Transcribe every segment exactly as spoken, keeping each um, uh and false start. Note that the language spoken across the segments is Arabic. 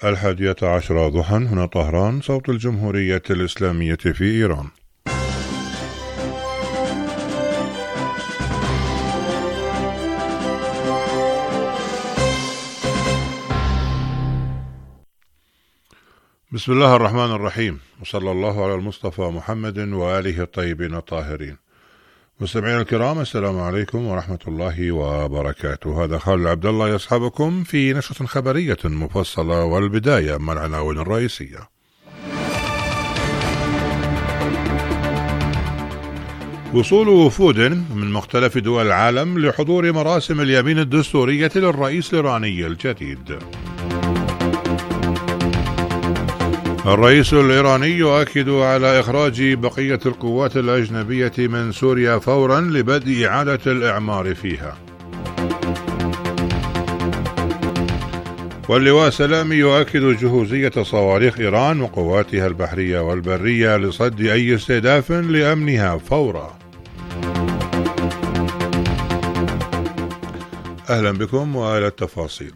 الحادية عشرة ضحى. هنا طهران، صوت الجمهورية الإسلامية في إيران. بسم الله الرحمن الرحيم، وصلى الله على المصطفى محمد وآله الطيبين الطاهرين. مستمعينا الكرام، السلام عليكم ورحمة الله وبركاته. هذا خالد عبد الله يصحبكم في نشرة خبرية مفصلة، والبداية مع العناوين الرئيسية. وصول وفود من مختلف دول العالم لحضور مراسم اليمين الدستورية للرئيس الإيراني الجديد. الرئيس الإيراني يؤكد على إخراج بقية القوات الأجنبية من سوريا فورا لبدء إعادة الإعمار فيها. واللواء سلامي يؤكد جهوزية صواريخ إيران وقواتها البحرية والبرية لصد أي استهداف لأمنها فورا. أهلا بكم وإلى التفاصيل.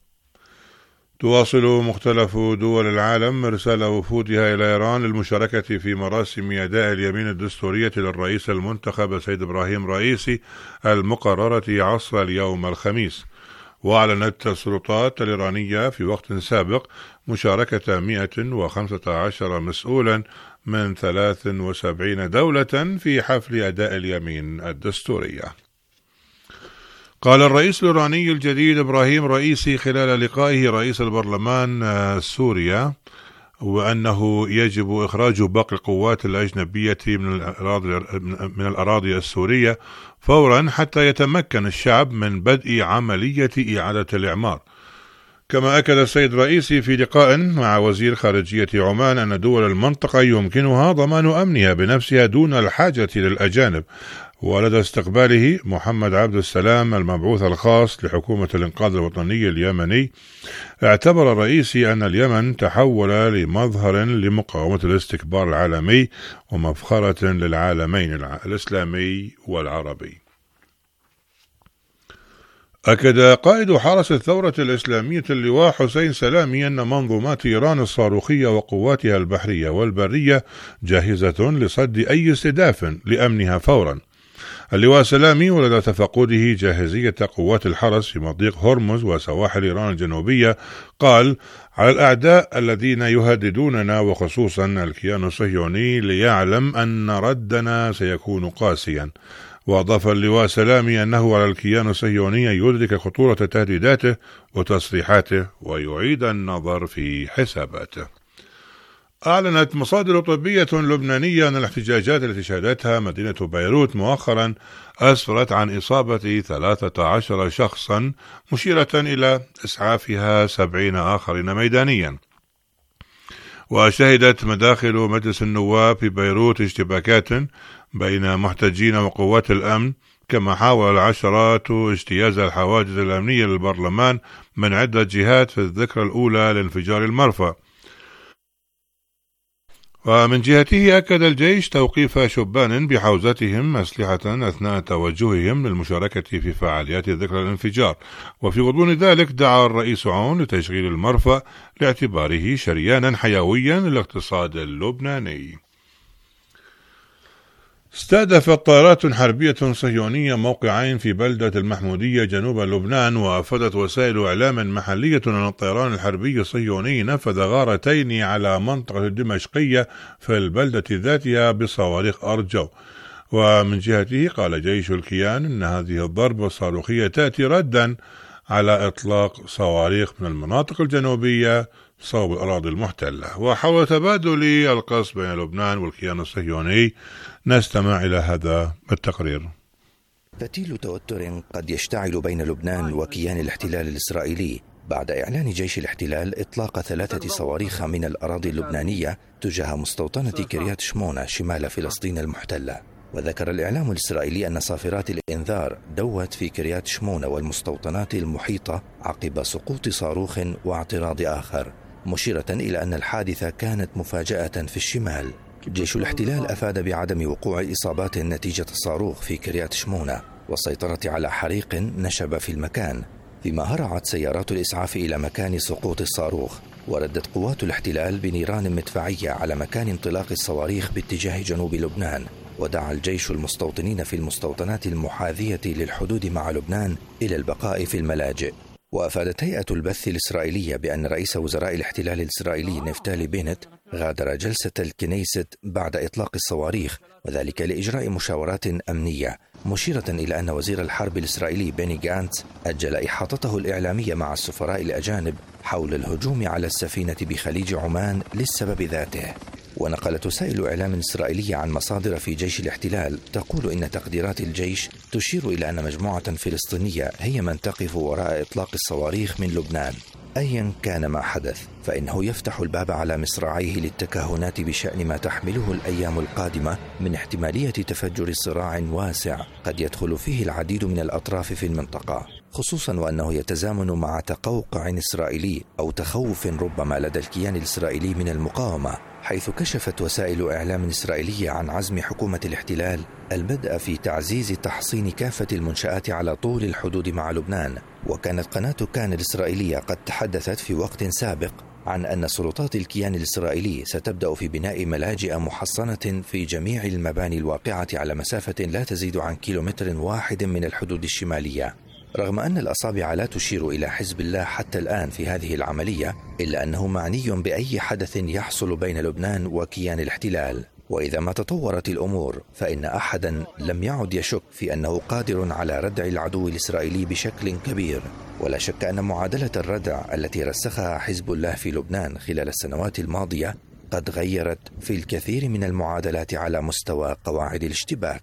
تواصل مختلف دول العالم إرسال وفودها إلى إيران للمشاركة في مراسم أداء اليمين الدستورية للرئيس المنتخب سيد إبراهيم رئيسي المقررة عصر اليوم الخميس. وأعلنت السلطات الإيرانية في وقت سابق مشاركة مئة وخمسة عشر مسؤولا من ثلاث وسبعين دولة في حفل أداء اليمين الدستورية. قال الرئيس الإيراني الجديد إبراهيم رئيسي خلال لقائه رئيس البرلمان سوريا وأنه يجب إخراج باقي القوات الأجنبية من الأراضي, من الأراضي السورية فورا حتى يتمكن الشعب من بدء عملية إعادة الإعمار. كما أكد السيد رئيسي في لقاء مع وزير خارجية عمان أن دول المنطقة يمكنها ضمان أمنها بنفسها دون الحاجة للأجانب. ولدى استقباله محمد عبد السلام المبعوث الخاص لحكومة الإنقاذ الوطني اليمني، اعتبر الرئيسي أن اليمن تحول لمظهر لمقاومة الاستكبار العالمي ومفخرة للعالمين الإسلامي والعربي. أكد قائد حرس الثورة الإسلامية اللواء حسين سلامي أن منظومات إيران الصاروخية وقواتها البحرية والبرية جاهزة لصد أي استهداف لأمنها فورا. اللواء سلامي ولدى تفقده جاهزية قوات الحرس في مضيق هرمز وسواحل إيران الجنوبية قال: على الأعداء الذين يهددوننا وخصوصا الكيان الصهيوني ليعلم أن ردنا سيكون قاسيا. وأضاف اللواء سلامي أنه على الكيان الصهيوني يدرك خطورة تهديداته وتصريحاته ويعيد النظر في حساباته. أعلنت مصادر طبية لبنانية أن الاحتجاجات التي شهدتها مدينة بيروت مؤخرا أسفرت عن إصابة ثلاثة عشر شخصا، مشيرة إلى إسعافها سبعين آخرين ميدانيا. وشهدت مداخل مجلس النواب في بيروت اشتباكات بين محتجين وقوات الأمن، كما حاول العشرات اجتياز الحواجز الأمنية للبرلمان من عدة جهات في الذكرى الأولى لانفجار المرفأ. ومن جهته أكد الجيش توقيف شبان بحوزتهم أسلحة أثناء توجههم للمشاركة في فعاليات ذكرى الانفجار. وفي غضون ذلك دعا الرئيس عون لتشغيل المرفأ لاعتباره شريانا حيويا للاقتصاد اللبناني. استهدفت طائرات حربية صهيونية موقعين في بلدة المحمودية جنوب لبنان، وأفادت وسائل إعلام محلية أن الطيران الحربي الصهيوني نفذ غارتين على منطقة الدمشقية في البلدة ذاتها بصواريخ أرجو. ومن جهته قال جيش الكيان أن هذه الضربة الصاروخية تأتي ردا على إطلاق صواريخ من المناطق الجنوبية صوب الأراضي المحتلة. وحول تبادل القصف بين لبنان والكيان الصهيوني نستمع إلى هذا التقرير. فتيل توتر قد يشتعل بين لبنان وكيان الاحتلال الإسرائيلي بعد إعلان جيش الاحتلال إطلاق ثلاثة صواريخ من الأراضي اللبنانية تجاه مستوطنة كريات شمونة شمال فلسطين المحتلة. وذكر الإعلام الإسرائيلي أن صافرات الإنذار دوت في كريات شمونة والمستوطنات المحيطة عقب سقوط صاروخ واعتراض آخر، مشيرة إلى أن الحادثة كانت مفاجأة في الشمال. جيش الاحتلال أفاد بعدم وقوع إصابات نتيجة الصاروخ في كريات شمونة والسيطرة على حريق نشب في المكان، فيما هرعت سيارات الإسعاف إلى مكان سقوط الصاروخ. وردت قوات الاحتلال بنيران مدفعية على مكان انطلاق الصواريخ باتجاه جنوب لبنان، ودعا الجيش المستوطنين في المستوطنات المحاذية للحدود مع لبنان إلى البقاء في الملاجئ. وأفادت هيئة البث الإسرائيلية بأن رئيس وزراء الاحتلال الإسرائيلي نفتالي بينت غادر جلسة الكنيست بعد إطلاق الصواريخ، وذلك لإجراء مشاورات أمنية، مشيرة إلى أن وزير الحرب الإسرائيلي بيني جانتس أجل إحاطته الإعلامية مع السفراء الأجانب حول الهجوم على السفينة بخليج عمان للسبب ذاته. ونقلت وسائل إعلام إسرائيلية عن مصادر في جيش الاحتلال تقول إن تقديرات الجيش تشير إلى أن مجموعة فلسطينية هي من تقف وراء إطلاق الصواريخ من لبنان. أيا كان ما حدث فإنه يفتح الباب على مصراعيه للتكهنات بشأن ما تحمله الأيام القادمة من احتمالية تفجر صراع واسع قد يدخل فيه العديد من الأطراف في المنطقة، خصوصا وأنه يتزامن مع تقوقع إسرائيلي أو تخوف ربما لدى الكيان الإسرائيلي من المقاومة، حيث كشفت وسائل إعلام إسرائيلية عن عزم حكومة الاحتلال البدء في تعزيز تحصين كافة المنشآت على طول الحدود مع لبنان. وكانت قناة كان الإسرائيلية قد تحدثت في وقت سابق عن أن سلطات الكيان الإسرائيلي ستبدأ في بناء ملاجئ محصنة في جميع المباني الواقعة على مسافة لا تزيد عن كيلومتر واحد من الحدود الشمالية. رغم أن الأصابع لا تشير إلى حزب الله حتى الآن في هذه العملية، إلا أنه معني بأي حدث يحصل بين لبنان وكيان الاحتلال. وإذا ما تطورت الأمور فإن أحدا لم يعد يشك في أنه قادر على ردع العدو الإسرائيلي بشكل كبير. ولا شك أن معادلة الردع التي رسخها حزب الله في لبنان خلال السنوات الماضية قد غيرت في الكثير من المعادلات على مستوى قواعد الاشتباك.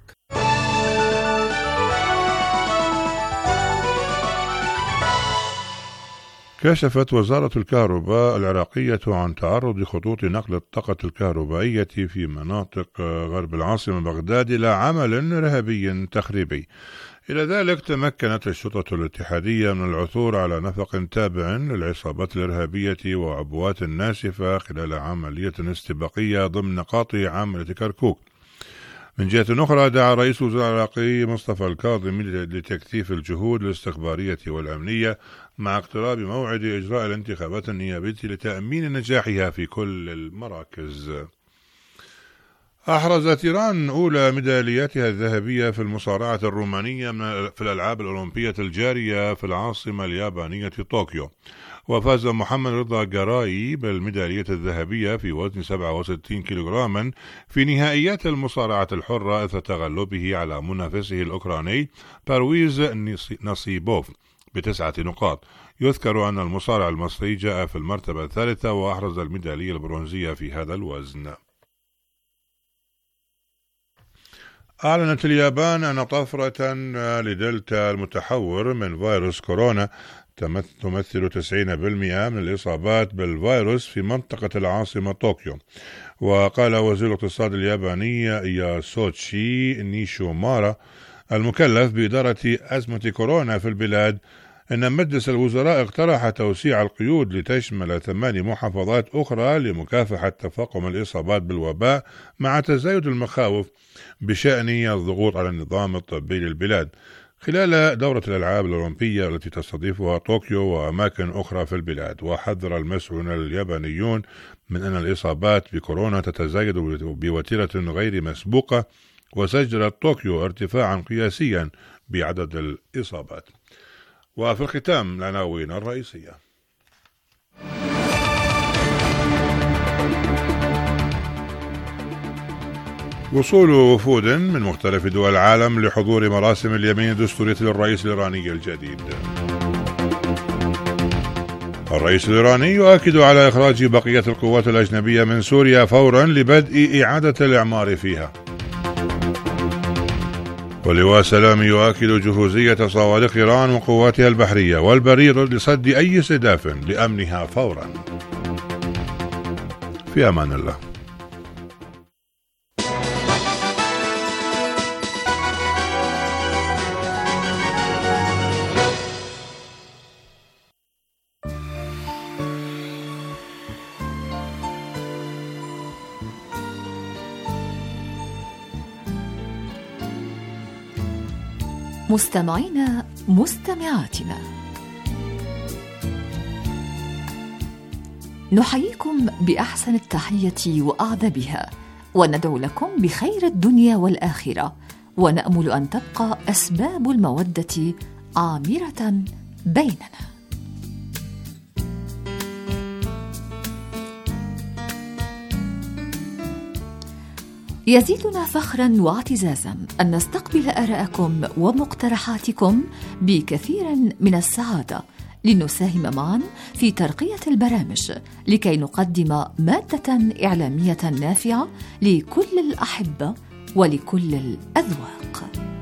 كشفت وزارة الكهرباء العراقية عن تعرض خطوط نقل الطاقة الكهربائية في مناطق غرب العاصمة بغداد إلى عمل إرهابي تخريبي. إلى ذلك تمكنت الشرطة الاتحادية من العثور على نفق تابع للعصابات الإرهابية وعبوات ناسفة خلال عملية استباقية ضمن قاطع عاملة كركوك. من جهة أخرى دعا رئيس الوزراء العراقي مصطفى الكاظمي لتكثيف الجهود الاستخبارية والأمنية مع اقتراب موعد إجراء الانتخابات النيابية لتأمين نجاحها في كل المراكز. أحرزت إيران أولى ميدالياتها الذهبية في المصارعة الرومانية في الألعاب الأولمبية الجارية في العاصمة اليابانية طوكيو، وفاز محمد رضا جراي بالميدالية الذهبية في وزن سبعة وستين كيلوغراما في نهائيات المصارعة الحرة إثر تغلبه على منافسه الأوكراني بارويز نصيبوف بتسعة نقاط. يذكر أن المصارع المصري جاء في المرتبة الثالثة وأحرز الميدالية البرونزية في هذا الوزن. أعلنت اليابان أن طفرة لدلتا المتحور من فيروس كورونا تمثل تسعين بالمئة من الإصابات بالفيروس في منطقة العاصمة طوكيو. وقال وزير الاقتصاد الياباني ياسوتشي نيشومارا المكلف بإدارة أزمة كورونا في البلاد أن مجلس الوزراء اقترح توسيع القيود لتشمل ثماني محافظات أخرى لمكافحة تفاقم الإصابات بالوباء مع تزايد المخاوف بشأن الضغوط على النظام الطبي للبلاد خلال دورة الألعاب الأولمبية التي تستضيفها طوكيو وأماكن أخرى في البلاد. وحذر المسؤولون اليابانيون من أن الإصابات بكورونا تتزايد بوتيرة غير مسبوقة، وسجلت طوكيو ارتفاعا قياسيا بعدد الإصابات. وفي الختام العناوين الرئيسية. وصول وفود من مختلف دول العالم لحضور مراسم اليمين الدستورية للرئيس الإيراني الجديد. الرئيس الإيراني يؤكد على إخراج بقية القوات الأجنبية من سوريا فورا لبدء إعادة الإعمار فيها. ولواء سلام يؤكد جهوزية صواريخ إيران وقواتها البحرية والبرية لصد أي استهداف لأمنها فورا. في أمان الله. مستمعينا مستمعاتنا، نحييكم بأحسن التحية وأعذبها، وندعو لكم بخير الدنيا والآخرة، ونأمل أن تبقى أسباب المودة عامرة بيننا. يزيدنا فخرا واعتزازا أن نستقبل آراءكم ومقترحاتكم بكثير من السعادة، لنساهم معا في ترقية البرامج لكي نقدم مادة إعلامية نافعة لكل الأحبة ولكل الأذواق.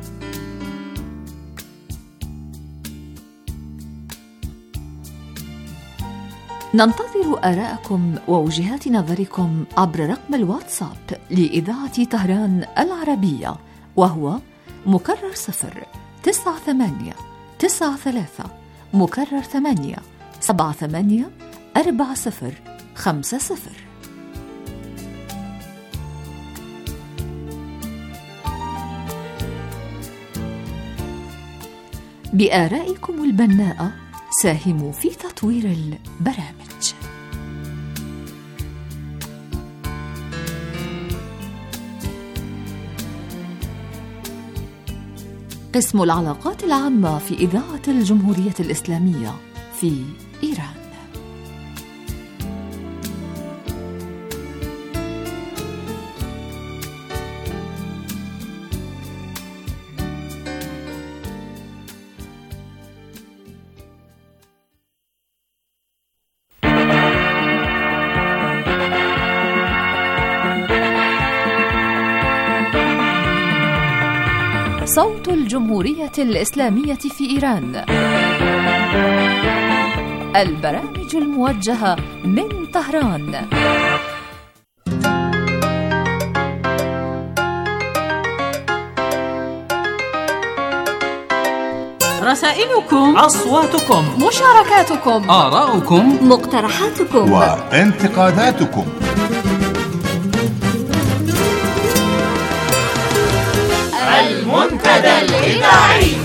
ننتظر آراءكم ووجهات نظركم عبر رقم الواتساب لإذاعة طهران العربية، وهو مكرر صفر تسعة ثمانية تسعة ثلاثة مكرر ثمانية سبعة ثمانية أربعة صفر خمسة صفر. بآرائكم البناءة ساهموا في تطوير البرامج. قسم العلاقات العامة في إذاعة الجمهورية الإسلامية في إيران. صوت الجمهورية الإسلامية في إيران، البرامج الموجهة من طهران. رسائلكم، أصواتكم، مشاركاتكم، آراؤكم، مقترحاتكم وانتقاداتكم. المنتدى الإذاعي.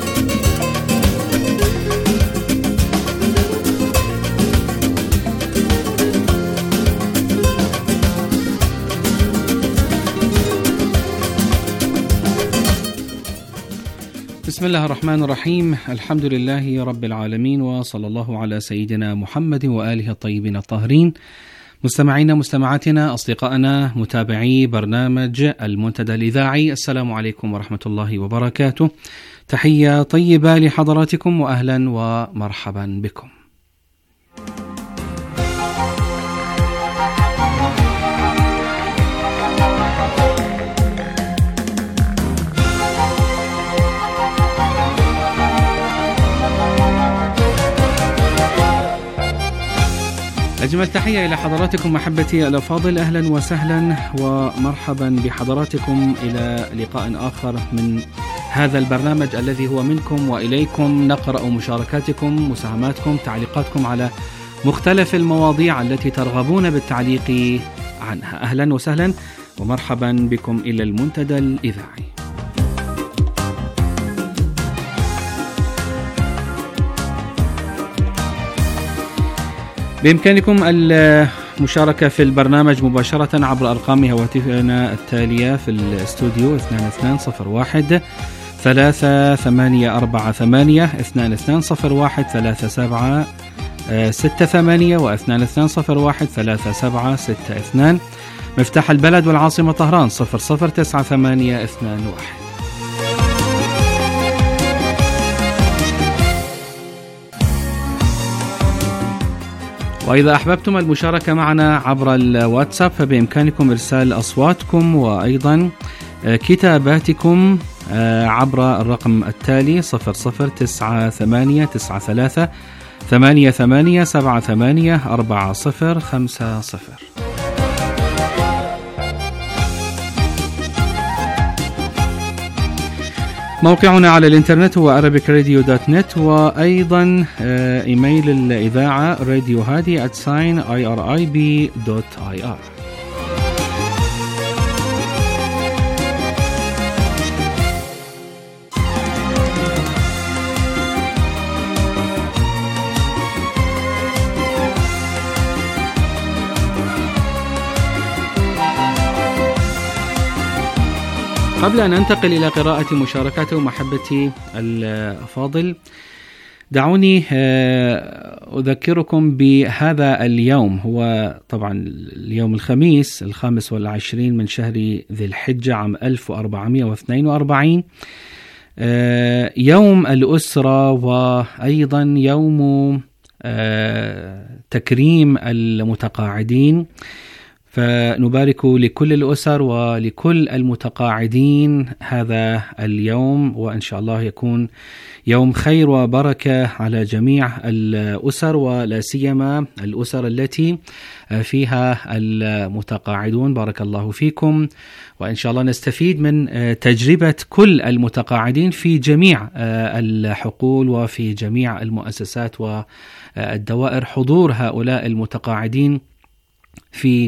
بسم الله الرحمن الرحيم، الحمد لله رب العالمين، وصلى الله على سيدنا محمد وآله الطيبين الطاهرين. مستمعينا مستمعاتنا أصدقائنا متابعي برنامج المنتدى الإذاعي، السلام عليكم ورحمة الله وبركاته. تحية طيبة لحضراتكم وأهلا ومرحبا بكم. أجمل تحية إلى حضراتكم محبتي الأفاضل، أهلا وسهلا ومرحبا بحضراتكم إلى لقاء آخر من هذا البرنامج الذي هو منكم وإليكم. نقرأ مشاركاتكم، مساهماتكم، تعليقاتكم على مختلف المواضيع التي ترغبون بالتعليق عنها. أهلا وسهلا ومرحبا بكم إلى المنتدى الإذاعي. بإمكانكم المشاركة في البرنامج مباشرة عبر أرقام هواتفنا التالية في الاستوديو اثنان اثنان صفر واحد ثلاثة ثمانية أربعة ثمانية، اثنان اثنان صفر واحد ثلاثة سبعة ستة ثمانية، واثنان اثنان صفر واحد ثلاثة سبعة ستة اثنان. مفتاح البلد والعاصمة طهران صفر صفر تسعة ثمانية اثنان واحد. وإذا أحببتم المشاركة معنا عبر الواتساب فبإمكانكم إرسال أصواتكم وأيضا كتاباتكم عبر الرقم التالي صفر صفر تسعة ثمانية تسعة ثلاثة ثمانية ثمانية سبعة ثمانية أربعة صفر خمسة صفر. موقعنا على الانترنت هو arabic radio dot net، وأيضا إيميل الإذاعة راديو هادي at sign irib dot ir. قبل أن أنتقل إلى قراءة مشاركاتكم محبتي الفاضل، دعوني أذكركم بهذا اليوم. هو طبعا اليوم الخميس الخامس والعشرين من شهر ذي الحجة عام ألف وأربعمائة واثنين وأربعين، يوم الأسرة، وأيضا يوم تكريم المتقاعدين. فنبارك لكل الأسر ولكل المتقاعدين هذا اليوم، وإن شاء الله يكون يوم خير وبركة على جميع الأسر، ولا سيما الأسر التي فيها المتقاعدون. بارك الله فيكم، وإن شاء الله نستفيد من تجربة كل المتقاعدين في جميع الحقول وفي جميع المؤسسات والدوائر. حضور هؤلاء المتقاعدين في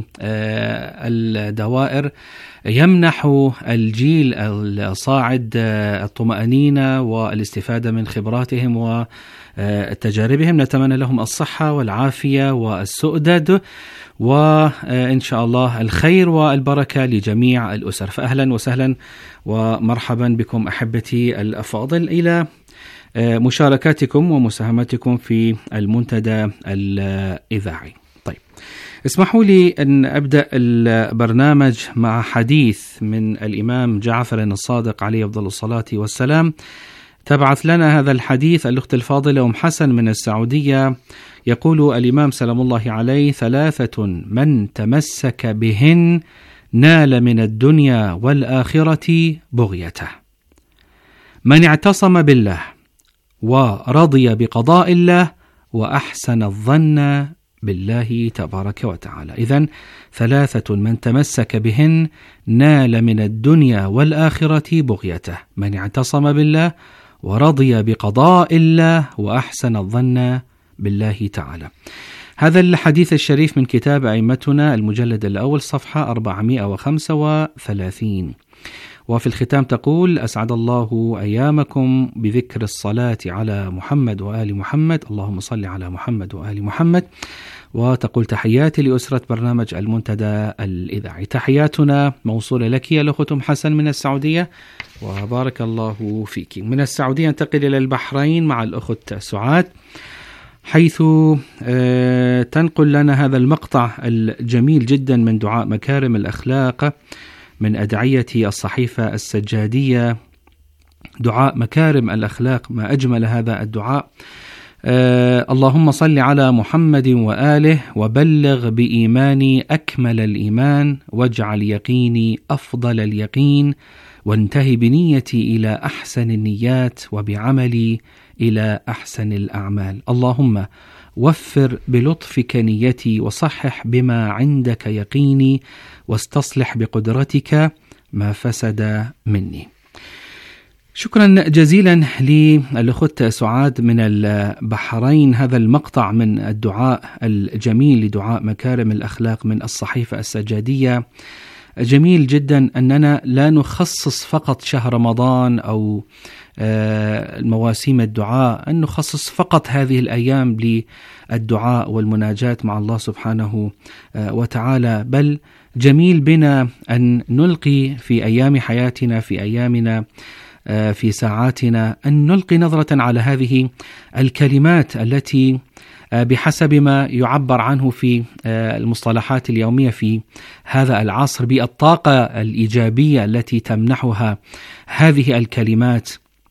الدوائر يمنح الجيل الصاعد الطمأنينة والاستفادة من خبراتهم وتجاربهم. نتمنى لهم الصحة والعافية والسؤدد، وإن شاء الله الخير والبركة لجميع الأسر. فأهلا وسهلا ومرحبا بكم أحبتي الأفاضل إلى مشاركاتكم ومساهماتكم في المنتدى الإذاعي. طيب، اسمحوا لي أن أبدأ البرنامج مع حديث من الإمام جعفر الصادق عليه أفضل الصلاة والسلام. تبعث لنا هذا الحديث الأخت الفاضلة أم حسن من السعودية. يقول الإمام سلام الله عليه: ثلاثة من تمسك بهن نال من الدنيا والآخرة بغيته: من اعتصم بالله ورضي بقضاء الله وأحسن الظن بالله تبارك وتعالى. إذن ثلاثة من تمسك بهن نال من الدنيا والآخرة بغيته: من اعتصم بالله ورضي بقضاء الله وأحسن الظن بالله تعالى. هذا الحديث الشريف من كتاب أئمتنا المجلد الأول صفحة أربعمائة وخمسة وثلاثين. وفي الختام تقول: أسعد الله أيامكم بذكر الصلاة على محمد وآل محمد، اللهم صل على محمد وآل محمد. وتقول: تحياتي لأسرة برنامج المنتدى الإذاعي. تحياتنا موصولة لك يا الأخت أم حسن من السعودية، وبارك الله فيك. من السعودية انتقل إلى البحرين مع الأخت سعاد، حيث تنقل لنا هذا المقطع الجميل جدا من دعاء مكارم الأخلاق من أدعية الصحيفة السجادية. دعاء مكارم الأخلاق، ما أجمل هذا الدعاء. آه اللهم صل على محمد وآله وبلغ بإيماني أكمل الإيمان، واجعل يقيني أفضل اليقين، وانتهي بنيتي إلى أحسن النيات، وبعملي إلى أحسن الأعمال. اللهم وفر بلطفك نيتي، وصحح بما عندك يقيني، واستصلح بقدرتك ما فسد مني. شكرا جزيلا للأخت سعاد من البحرين. هذا المقطع من الدعاء الجميل لدعاء مكارم الأخلاق من الصحيفة السجادية جميل جدا، أننا لا نخصص فقط شهر رمضان أو المواسيم الدعاء، أن نخصص فقط هذه الأيام للدعاء والمناجاة مع الله سبحانه وتعالى، بل جميل بنا أن نلقي في أيام حياتنا، في أيامنا، في ساعاتنا، أن نلقي نظرة على هذه الكلمات التي بحسب ما يعبر عنه في المصطلحات اليومية في هذا العصر بالطاقة الإيجابية التي تمنحها هذه الكلمات.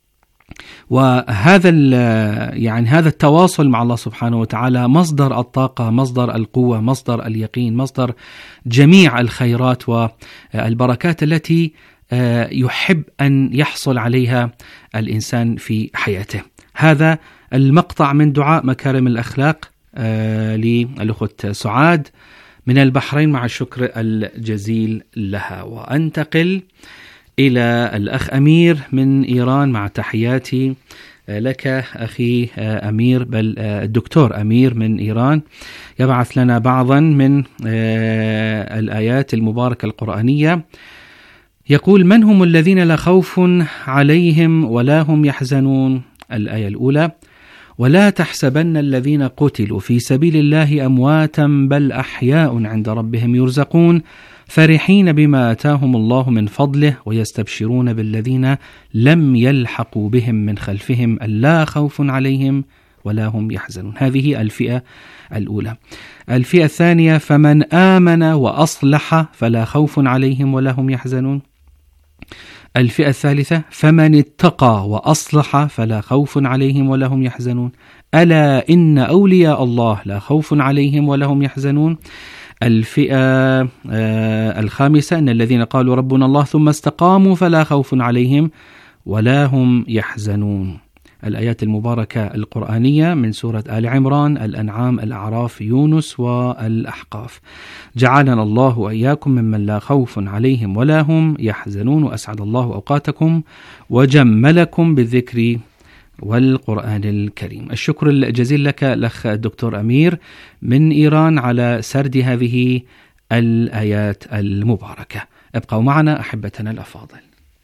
وهذا يعني هذا التواصل مع الله سبحانه وتعالى مصدر الطاقة، مصدر القوة، مصدر اليقين، مصدر جميع الخيرات والبركات التي يحب أن يحصل عليها الإنسان في حياته. هذا المقطع من دعاء مكارم الأخلاق للأخت سعاد من البحرين مع الشكر الجزيل لها. وأنتقل إلى الأخ أمير من إيران مع تحياتي لك أخي أمير، بل الدكتور أمير من إيران، يبعث لنا بعضا من الآيات المباركة القرآنية. يقول: من هم الذين لا خوف عليهم ولا هم يحزنون؟ الآية الأولى: ولا تحسبن الذين قتلوا في سبيل الله أمواتا بل أحياء عند ربهم يرزقون فرحين بما آتاهم الله من فضله ويستبشرون بالذين لم يلحقوا بهم من خلفهم ألا خوف عليهم ولا هم يحزنون. هذه الفئة الأولى. الفئة الثانية: فمن آمن وأصلح فلا خوف عليهم ولا هم يحزنون. الفئة الثالثة: فمن اتقى وأصلح فلا خوف عليهم ولا هم يحزنون. ألا إن أولياء الله لا خوف عليهم ولا هم يحزنون. الفئة آه الخامسة: أن الذين قالوا ربنا الله ثم استقاموا فلا خوف عليهم ولا هم يحزنون. الآيات المباركة القرآنية من سورة آل عمران، الأنعام، الأعراف، يونس والأحقاف. جعلنا الله وإياكم ممن لا خوف عليهم ولا هم يحزنون، وأسعد الله أوقاتكم وجملكم بالذكر والقرآن الكريم. الشكر الجزيل لك الأخ الدكتور أمير من إيران على سرد هذه الآيات المباركة. ابقوا معنا أحبتنا الأفاضل.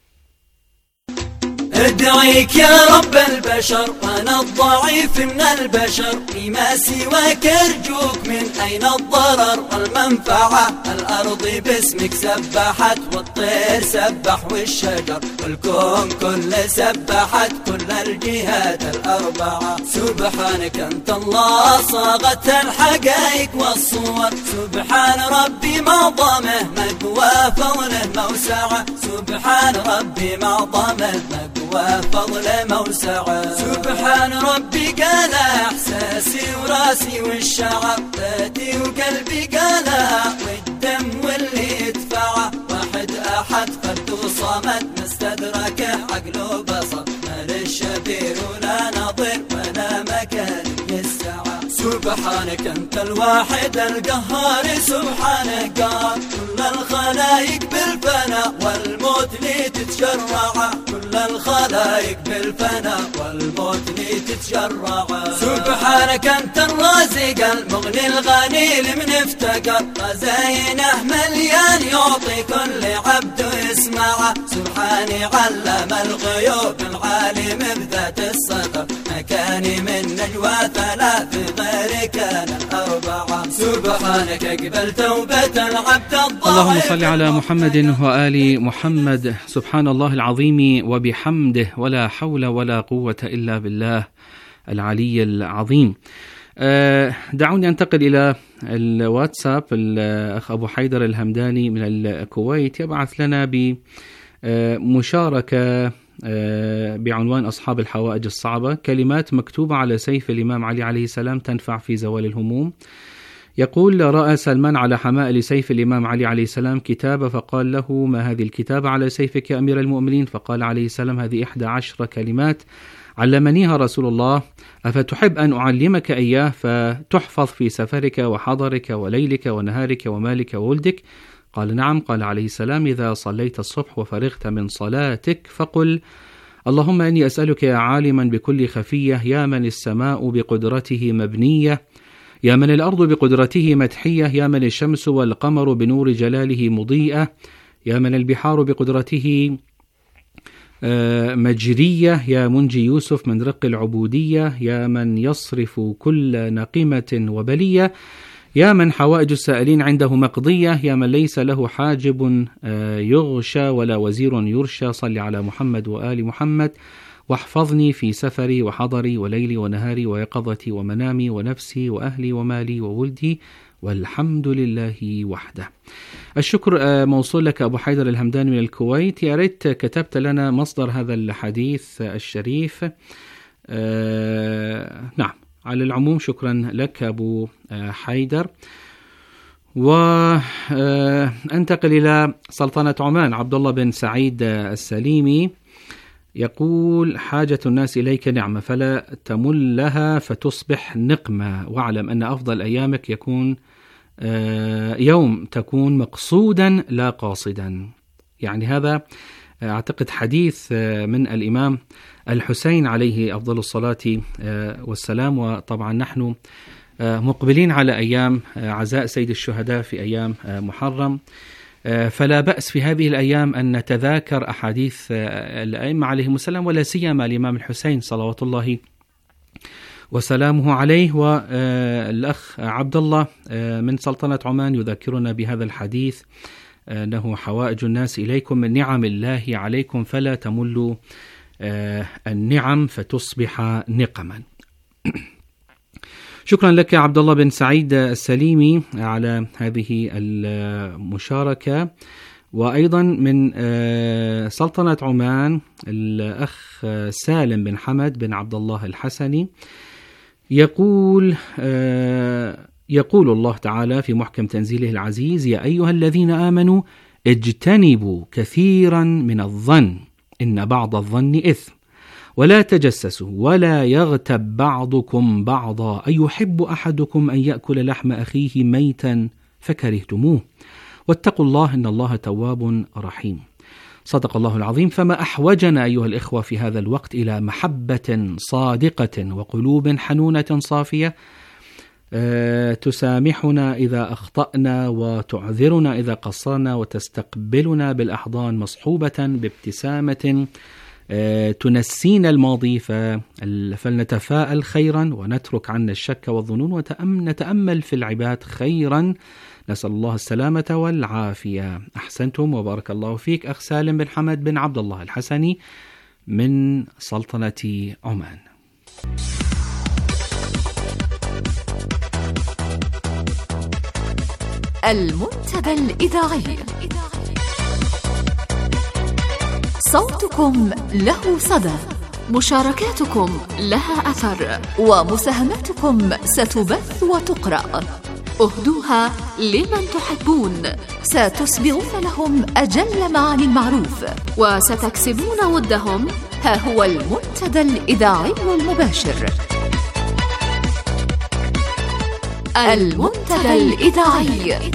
ادعيك يا رب البشر وانا الضعيف من البشر، لما سواك ارجوك من اين الضرر والمنفعة. الارض باسمك سبحت والطير سبح والشجر والكون كل سبحت كل الجهات الاربعة. سبحانك انت الله صاغت الحقائق والصور، سبحان ربي معظمه مقوى فضله موسعه. سبحان ربي معظمه مقوى وفضل موسعه. سبحان ربي قال احساسي وراسي والشعر، ذاتي وقلبي قالها والدم واللي يدفعه. واحد احد فرد وصمد مستدركه عقل وبصر، ما للشبير ولا نظير ولا مكان يسعه. سبحانك انت الواحد القهار، سبحانك قال كل الخلايق بالفناء والموت لي تتشرع. كل الخلايق بالفناء والموت لي تتشرع. سبحانك انت الرازق المغني الغني لمن افتقر، خزاينه مليان يعطي كل عبد يسمعه. سبحاني علم الغيوب العالم بذات الصدر، مكاني من نجوى ثلاث غير كان الأربعة. سبحانك اقبل توبة العبد الضعيف. اللهم صل على محمد وآل محمد. سبحان الله العظيم وبحمده، ولا حول ولا قوة إلا بالله العلي العظيم. دعوني أنتقل إلى الواتساب. الأخ أبو حيدر الهمداني من الكويت يبعث لنا بمشاركة بعنوان أصحاب الحوائج الصعبة: كلمات مكتوبة على سيف الإمام علي عليه السلام تنفع في زوال الهموم. يقول: رأى سلمان على حمائل سيف الإمام علي عليه السلام كتابة، فقال له: ما هذه الكتابة على سيفك يا أمير المؤمنين؟ فقال عليه السلام: هذه إحدى عشر كلمات علمنيها رسول الله، أفتحب أن أعلمك إياه فتحفظ في سفرك وحضرك وليلك ونهارك ومالك وولدك؟ قال: نعم. قال عليه السلام: إذا صليت الصبح وفرغت من صلاتك فقل: اللهم إني أسألك يا عالما بكل خفية، يا من السماء بقدرته مبنية، يا من الأرض بقدرته مدحية، يا من الشمس والقمر بنور جلاله مضيئة، يا من البحار بقدرته مجرية، يا منجي يوسف من رق العبودية، يا من يصرف كل نقمة وبلية، يا من حوائج السائلين عنده مقضية، يا من ليس له حاجب يغشى ولا وزير يرشى. صل على محمد وآل محمد، واحفظني في سفري وحضري وليلي ونهاري ويقظتي ومنامي ونفسي وأهلي ومالي وولدي، والحمد لله وحده. الشكر موصول لك أبو حيدر الهمداني من الكويت. يا ريت كتبت لنا مصدر هذا الحديث الشريف. آه نعم، على العموم شكرا لك أبو حيدر. وانتقل إلى سلطنة عمان. عبد الله بن سعيد السليمي يقول: حاجة الناس إليك نعمة فلا تمل لها فتصبح نقمة، واعلم أن أفضل أيامك يكون يوم تكون مقصودا لا قاصدا. يعني هذا أعتقد حديث من الإمام الحسين عليه أفضل الصلاة والسلام. وطبعا نحن مقبلين على أيام عزاء سيد الشهداء في أيام محرم، فلا بأس في هذه الأيام أن نتذاكر أحاديث الأئمة عليهم السلام، ولا سيما الإمام الحسين صلوات الله وسلامه عليه. والأخ عبد الله من سلطنة عمان يذكرنا بهذا الحديث أنه حوائج الناس إليكم من نعم الله عليكم فلا تملوا النعم فتصبح نقما. شكرا لك عبد الله بن سعيد السليمي على هذه المشاركة. وأيضا من سلطنة عمان الأخ سالم بن حمد بن عبد الله الحسني يقول يقول الله تعالى في محكم تنزيله العزيز: يا أيها الذين آمنوا اجتنبوا كثيرا من الظن إن بعض الظن إثم ولا تجسسوا ولا يغتب بعضكم بعضا أيحب أحدكم أن يأكل لحم أخيه ميتا فكرهتموه واتقوا الله إن الله تواب رحيم. صدق الله العظيم. فما أحوجنا أيها الإخوة في هذا الوقت إلى محبة صادقة وقلوب حنونة صافية أه تسامحنا إذا أخطأنا وتعذرنا إذا قصرنا وتستقبلنا بالأحضان مصحوبة بابتسامة أه تنسينا الماضي فلنتفاءل خيرا ونترك عنا الشك والظنون ونتأمل في العباد خيرا. نسأل الله السلامة والعافية. أحسنتم وبارك الله فيك أخ سالم بن حمد بن عبد الله الحسني من سلطنة عمان. المنتدى الإذاعي، صوتكم له صدى، مشاركاتكم لها أثر، ومساهماتكم ستبث وتقرأ. اهدوها لمن تحبون، ستسبغون لهم أجل معاني المعروف وستكسبون ودهم. ها هو المنتدى الإذاعي المباشر. المنتدى الإذاعي.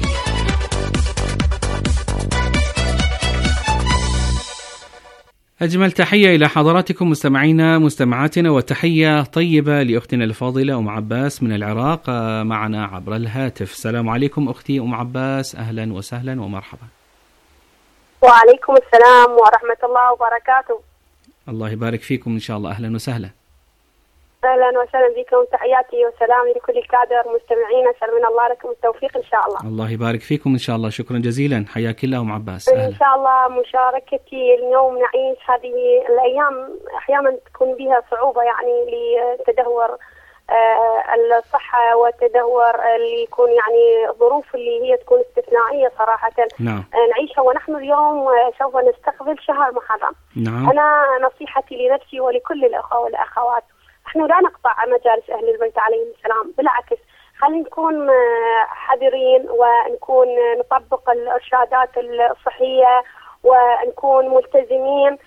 أجمل تحية إلى حضراتكم مستمعينا مستمعاتنا، وتحية طيبة لأختنا الفاضلة أم عباس من العراق معنا عبر الهاتف. السلام عليكم أختي أم عباس، أهلا وسهلا ومرحبا. وعليكم السلام ورحمة الله وبركاته. الله يبارك فيكم إن شاء الله، أهلا وسهلا. أهلا وسهلا بكم، تحياتي وسلامي لكل الكادر مستمعين، أسأل من الله لكم التوفيق إن شاء الله. الله يبارك فيكم إن شاء الله، شكرا جزيلا، حياك الله أم عباس. أهلا. إن شاء الله مشاركتي اليوم نعيش هذه الأيام أحيانا تكون بها صعوبة يعني لتدهور آه الصحة والتدهور اللي يكون يعني الظروف اللي هي تكون استثنائية صراحة. نعم. آه نعيشها ونحن اليوم سوف نستقبل شهر محرم. نعم. أنا نصيحتي لنفسي ولكل الأخوة والأخوات، نحن لا نقطع مجالس أهل البيت عليهم السلام، بالعكس خلينا نكون حذرين ونكون نطبق الإرشادات الصحية ونكون ملتزمين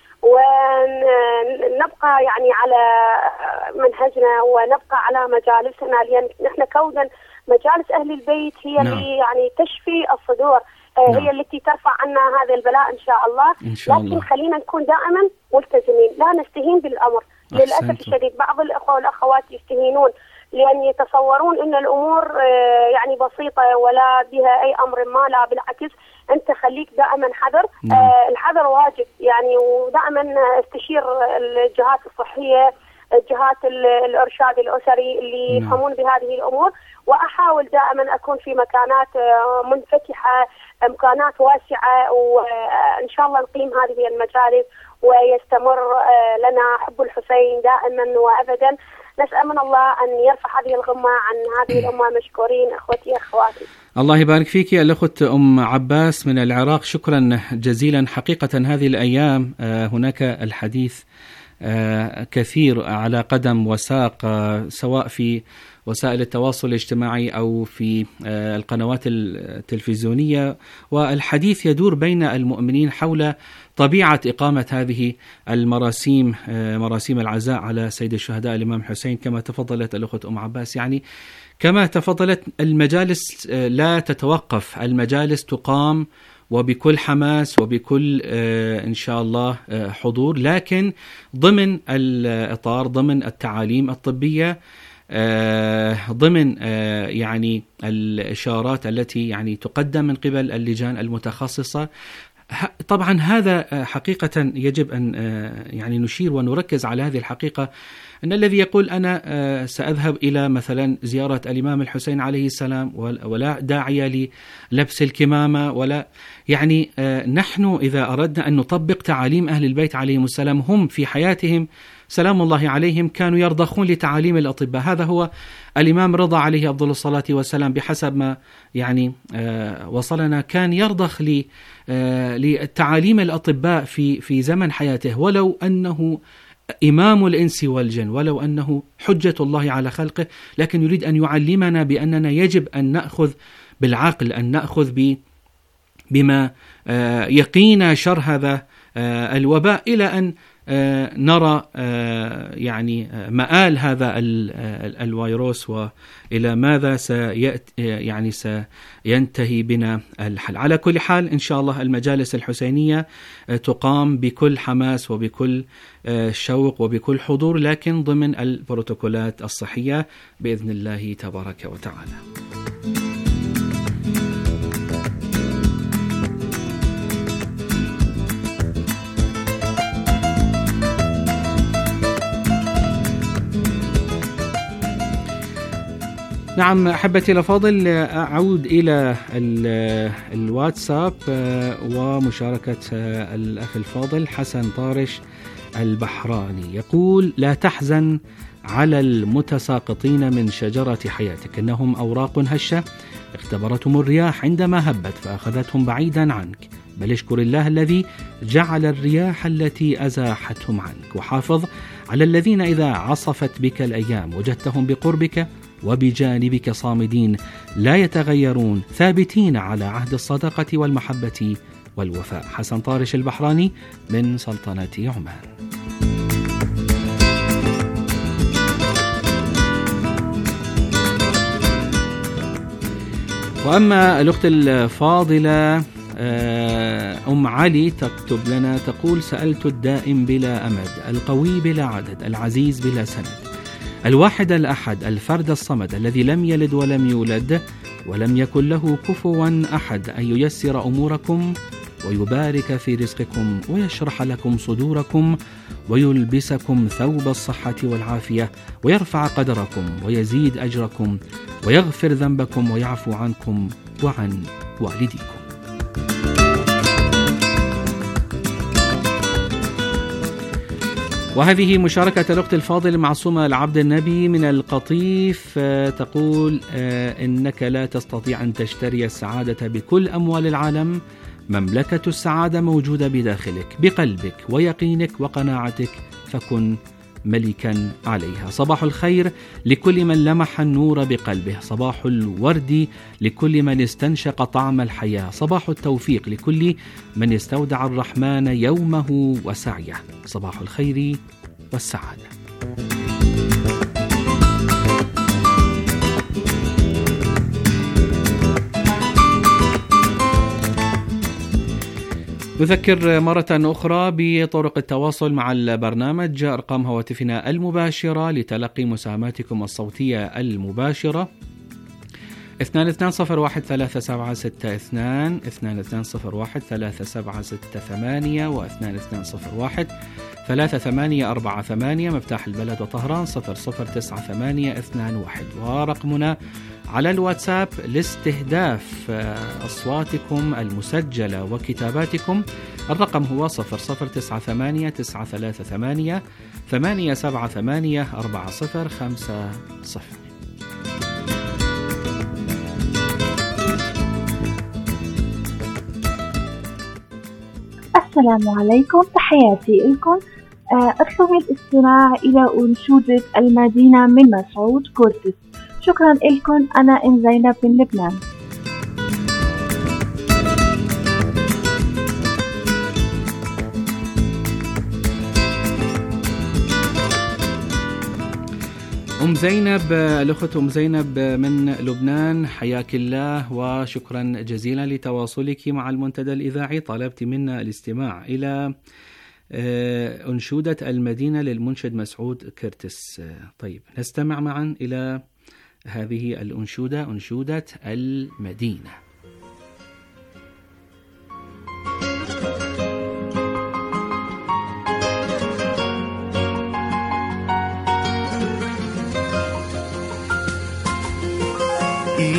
ونبقى يعني على منهجنا ونبقى على مجالسنا، لأن نحن كونا مجالس أهل البيت هي نعم. اللي يعني تشفي الصدور، نعم. هي التي ترفع عنا هذا البلاء إن شاء الله. إن شاء لكن الله. خلينا نكون دائما ملتزمين، لا نستهين بالأمر. للأسف أحسنتم. الشديد بعض الأخوة والأخوات يستهينون لأن يتصورون أن الأمور يعني بسيطة ولا بها أي أمر ما، لا بالعكس أنت خليك دائما حذر. نعم. آه الحذر واجب يعني، ودائما استشير الجهات الصحية، جهات الإرشاد الأسري اللي نعم. يفهمون بهذه الأمور، وأحاول دائما أكون في مكانات منفتحة، مكانات واسعة، وإن شاء الله نقيم هذه المجالس ويستمر لنا حب الحسين دائما وأبدا. نسأل من الله أن يرفع هذه الغمة عن هذه الأمة. مشكورين أخوتي أخواتي. الله يبارك فيك يا الأخت أم عباس من العراق، شكرا جزيلا. حقيقة هذه الأيام هناك الحديث كثير على قدم وساق، سواء في وسائل التواصل الاجتماعي أو في القنوات التلفزيونية، والحديث يدور بين المؤمنين حول طبيعة إقامة هذه المراسيم، مراسيم العزاء على سيد الشهداء الإمام حسين، كما تفضلت الأخت أم عباس. يعني كما تفضلت المجالس لا تتوقف، المجالس تقام وبكل حماس وبكل إن شاء الله حضور، لكن ضمن الإطار، ضمن التعاليم الطبية، ضمن يعني الإشارات التي يعني تقدم من قبل اللجان المتخصصة. طبعا هذا حقيقة يجب أن يعني نشير ونركز على هذه الحقيقة، أن الذي يقول أنا سأذهب إلى مثلا زيارة الإمام الحسين عليه السلام ولا داعي للبس الكمامة ولا يعني نحن إذا أردنا أن نطبق تعاليم أهل البيت عليهم السلام، هم في حياتهم سلام الله عليهم كانوا يرضخون لتعاليم الأطباء. هذا هو الإمام رضا عليه أفضل الصلاة والسلام بحسب ما يعني وصلنا، كان يرضخ لتعاليم الأطباء في في زمن حياته، ولو أنه إمام الإنس والجن، ولو أنه حجة الله على خلقه، لكن يريد أن يعلمنا بأننا يجب أن نأخذ بالعقل، أن نأخذ بما يقينا شر هذا الوباء، إلى أن نرى يعني مآل هذا الفيروس وإلى ماذا سيأتي يعني سينتهي بنا الحل. على كل حال إن شاء الله المجالس الحسينية تقام بكل حماس وبكل شوق وبكل حضور، لكن ضمن البروتوكولات الصحية بإذن الله تبارك وتعالى. نعم أحبتي الأفاضل، أعود إلى الواتساب ومشاركة الأخ الفاضل حسن طارش البحراني، يقول: لا تحزن على المتساقطين من شجرة حياتك، إنهم أوراق هشة اختبرتهم الرياح عندما هبت فأخذتهم بعيدا عنك، بل اشكر الله الذي جعل الرياح التي أزاحتهم عنك، وحافظ على الذين إذا عصفت بك الأيام وجدتهم بقربك وبجانبك صامدين لا يتغيرون، ثابتين على عهد الصداقة والمحبة والوفاء. حسن طارش البحراني من سلطنة عمان. وأما الأخت الفاضلة أم علي تكتب لنا تقول: سألت الدائم بلا أمد، القوي بلا عدد، العزيز بلا سند، الواحد الأحد، الفرد الصمد، الذي لم يلد ولم يولد ولم يكن له كفوا أحد، أن ييسر أموركم ويبارك في رزقكم ويشرح لكم صدوركم ويلبسكم ثوب الصحة والعافية ويرفع قدركم ويزيد أجركم ويغفر ذنبكم ويعفو عنكم وعن والديكم. وهذه مشاركة الأخت الفاضل معصومة العبد النبي من القطيف، تقول: إنك لا تستطيع أن تشتري السعادة بكل أموال العالم، مملكة السعادة موجودة بداخلك بقلبك ويقينك وقناعتك، فكن ملكا عليها. صباح الخير لكل من لمح النور بقلبه، صباح الورد لكل من استنشق طعم الحياة، صباح التوفيق لكل من استودع الرحمن يومه وسعيه، صباح الخير والسعادة. نذكر مرة أخرى بطرق التواصل مع البرنامج، أرقام هواتفنا المباشرة لتلقي مساهماتكم الصوتية المباشرة: اثنان اثنان صفر واحد ثلاثة سبعة ستة اثنان، اثنان اثنان صفر واحد ثلاثة سبعة ستة ثمانية، واثنان اثنان صفر واحد ثلاثة ثمانية أربعة ثمانية، مفتاح البلد وطهران صفر صفر تسعة ثمانية اثنان واحد، ورقمنا على الواتساب لاستهداف أصواتكم المسجلة وكتاباتكم، الرقم هو صفر صفر تسعة ثمانية تسعة ثلاثة ثمانية ثمانية سبعة ثمانية أربعة صفر خمسة صفر. السلام عليكم، تحياتي لكم. أطلب الاستماع إلى أنشودة المدينة من مسعود كورتس. شكرا لكم. أنا أم زينب من لبنان. أم زينب، الأخت أم زينب من لبنان، حياك الله وشكرا جزيلا لتواصلك مع المنتدى الإذاعي. طلبت منا الاستماع إلى أنشودة المدينة للمنشد مسعود كرتس. طيب نستمع معا إلى هذه الأنشودة، أنشودة المدينة.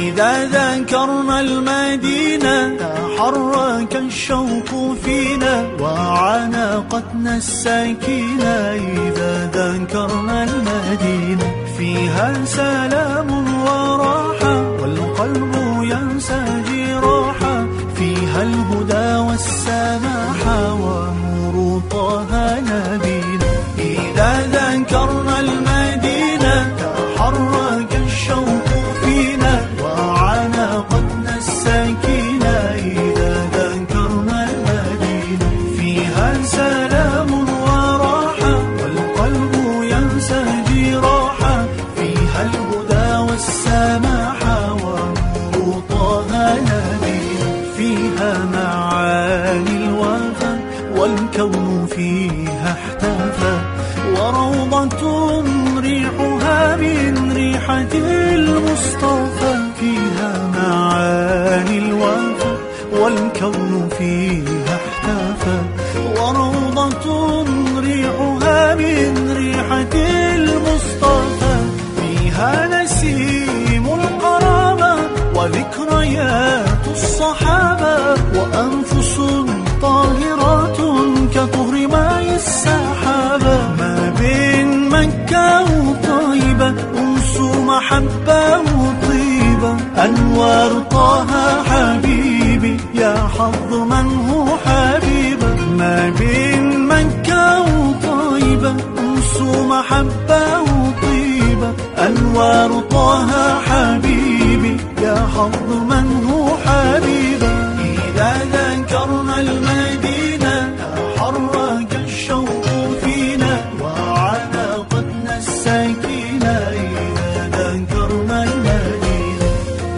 إذا ذكرنا المدينة تحرك الشوق فينا وعانقتنا السكينة. إذا ذكرنا المدينة فيها سلام وراحة والقلب ينسى جراحة، فيها الهدى والسماحة ونور طه نبينا. إذا ذكرنا المدينة تحرك الشوق فينا وعانقتنا السكينة. إذا ذكرنا المدينة فيها سلام وراحة والقلب ينسى جراحة، فيها الهدى والسماحة ونور طه نبينا. فيها معاني الوفا والكون فيها احتفى، وروضة ريحها من ريحة المصطفى. فيها معاني الوفا والكون فيها احتفى، وروضة ريحها من ريحة المصطفى. فيها نسيم القرابة وذكريات الصحابة، وأنفس طاهرات كطهر ماء السحابة. ما بين مكة وطيبة أنس محبة وطيبة، أنوار طه حبيبي يا حظ من هو حبيبة. ما بين مكة وطيبة أنس محبة وطيبة، أنوار طه حبيبي يا حظ من هو حبيبة. إذا ذكرنا المدينة تحرك الشوق فينا وعانقتنا السكينة. إذا ذكرنا المدينة.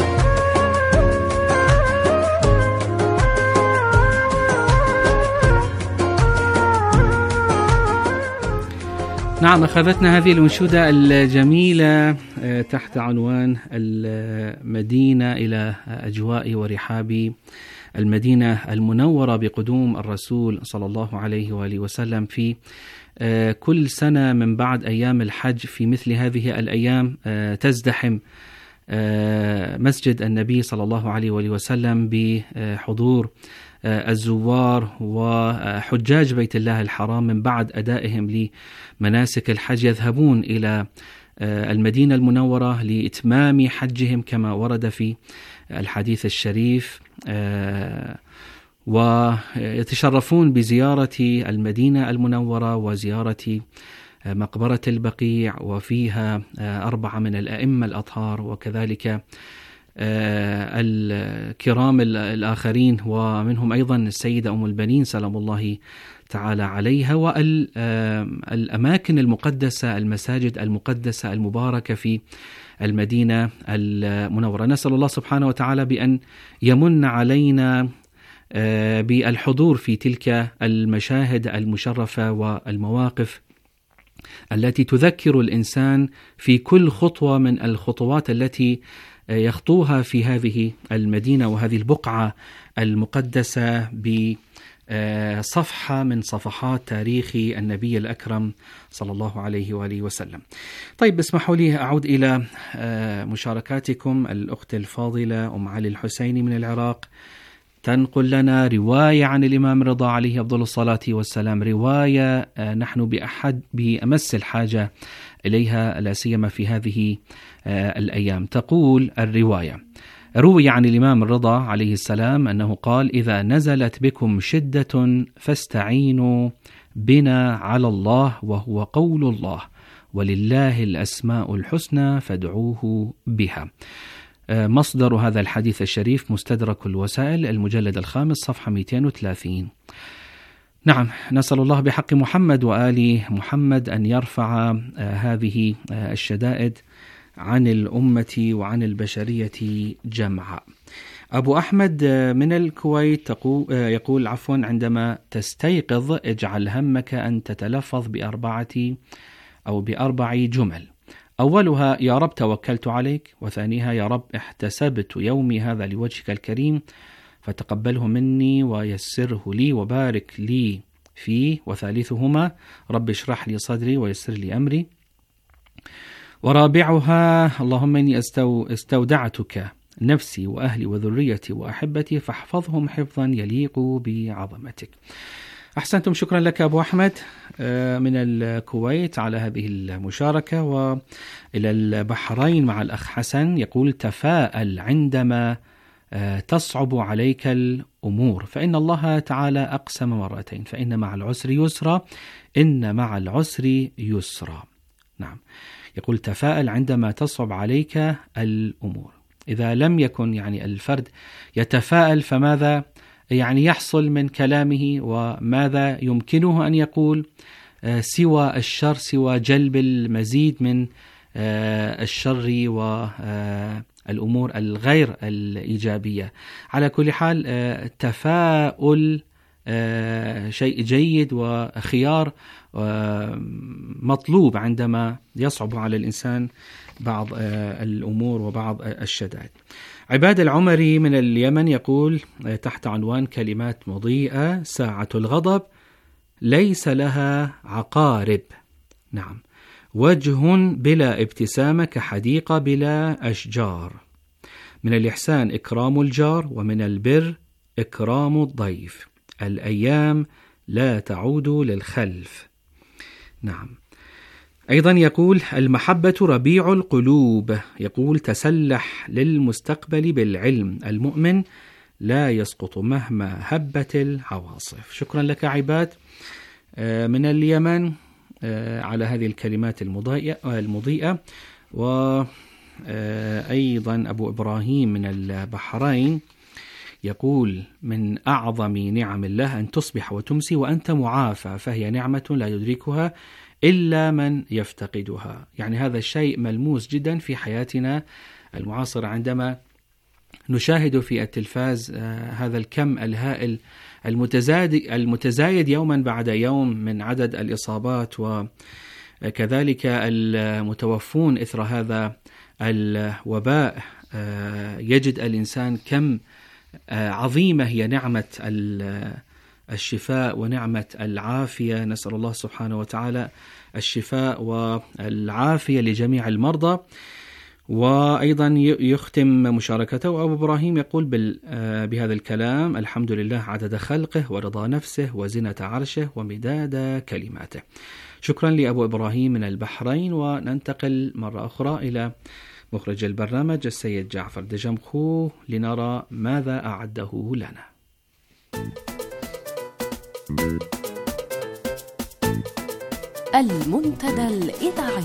نعم، أخذتنا هذه الأنشودة الجميلة تحت عنوان المدينة إلى أجواء ورحاب المدينة المنورة بقدوم الرسول صلى الله عليه وآله وسلم في كل سنة من بعد أيام الحج. في مثل هذه الأيام تزدحم مسجد النبي صلى الله عليه وآله وسلم بحضور الزوار وحجاج بيت الله الحرام من بعد أدائهم لمناسك الحج، يذهبون إلى المدينة المنورة لإتمام حجهم كما ورد في الحديث الشريف، ويتشرفون بزيارة المدينة المنورة وزيارة مقبرة البقيع، وفيها أربعة من الأئمة الأطهار وكذلك الكرام الآخرين، ومنهم أيضا السيدة أم البنين سلام الله تعالى عليها، والأماكن المقدسة، المساجد المقدسة المباركة في المدينة المنورة. نسأل الله سبحانه وتعالى بأن يمن علينا بالحضور في تلك المشاهد المشرفة والمواقف التي تذكر الإنسان في كل خطوة من الخطوات التي يخطوها في هذه المدينة وهذه البقعة المقدسة بصفحة من صفحات تاريخ النبي الأكرم صلى الله عليه وآله وسلم. طيب، اسمحوا لي أعود إلى مشاركاتكم. الأخت الفاضلة أم علي الحسيني من العراق تنقل لنا رواية عن الإمام رضا عليه أفضل الصلاة والسلام، رواية نحن بأحد بأمس الحاجة إليها لا سيما في هذه الأيام. تقول الرواية: روي عن الإمام الرضا عليه السلام أنه قال: إذا نزلت بكم شدة فاستعينوا بنا على الله، وهو قول الله، ولله الأسماء الحسنى فادعوه بها. مصدر هذا الحديث الشريف مستدرك الوسائل المجلد الخامس صفحة مئتين وثلاثين. نعم، نسأل الله بحق محمد وآل محمد أن يرفع هذه الشدائد عن الأمة وعن البشرية جمعاء. أبو أحمد من الكويت يقول عفوا عندما تستيقظ اجعل همك أن تتلفظ بأربعة أو بأربع جمل: أولها يا رب توكلت عليك، وثانيها يا رب احتسبت يومي هذا لوجهك الكريم فتقبله مني ويسره لي وبارك لي فيه، وثالثهما رب اشرح لي صدري ويسر لي أمري، ورابعها اللهم إني استودعتك نفسي وأهلي وذريتي وأحبتي فاحفظهم حفظا يليق بعظمتك. أحسنتم، شكرا لك أبو أحمد من الكويت على هذه المشاركة. وإلى البحرين مع الأخ حسن، يقول: تفاءل عندما تصعب عليك الأمور فإن الله تعالى أقسم مرتين فإن مع العسر يسرا إن مع العسر يسرا. نعم، يقول تفاءل عندما تصعب عليك الأمور. إذا لم يكن يعني الفرد يتفاءل فماذا يعني يحصل من كلامه، وماذا يمكنه أن يقول سوى الشر، سوى جلب المزيد من الشر والأمور الغير الإيجابية. على كل حال التفاؤل شيء جيد وخيار مطلوب عندما يصعب على الإنسان بعض الأمور وبعض الشدائد. عباد العمري من اليمن يقول تحت عنوان كلمات مضيئة: ساعة الغضب ليس لها عقارب. نعم، وجه بلا ابتسامة كحديقة بلا أشجار. من الإحسان إكرام الجار، ومن البر إكرام الضيف. الأيام لا تعود للخلف. نعم. أيضا يقول المحبة ربيع القلوب. يقول تسلح للمستقبل بالعلم، المؤمن لا يسقط مهما هبت العواصف. شكرا لك عباد من اليمن على هذه الكلمات المضيئة. وأيضا أبو إبراهيم من البحرين يقول من أعظم نعم الله أن تصبح وتمسي وأنت معافى، فهي نعمة لا يدركها إلا من يفتقدها. يعني هذا الشيء ملموس جدا في حياتنا المعاصرة، عندما نشاهد في التلفاز هذا الكم الهائل المتزايد, المتزايد يوما بعد يوم من عدد الإصابات، وكذلك المتوفون إثر هذا الوباء. يجد الإنسان كم عظيمة هي نعمة الشفاء ونعمة العافية. نسأل الله سبحانه وتعالى الشفاء والعافية لجميع المرضى. وأيضا يختم مشاركته أبو إبراهيم يقول بهذا الكلام: الحمد لله عدد خلقه ورضا نفسه وزنة عرشه ومداد كلماته. شكرا لأبو إبراهيم من البحرين. وننتقل مرة أخرى إلى مخرج البرنامج السيد جعفر دجمخو لنرى ماذا أعده لنا. المنتدى الإذاعي.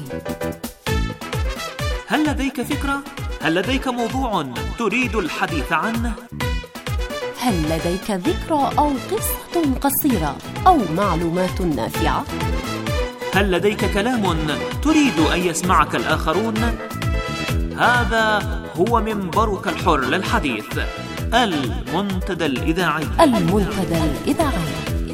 هل لديك فكرة؟ هل لديك موضوع تريد الحديث عنه؟ هل لديك ذكرى أو قصة قصيرة أو معلومات نافعة؟ هل لديك كلام تريد أن يسمعك الآخرون؟ هذا هو منبرك الحر للحديث، المنتدى الإذاعي. المنتدى الإذاعي.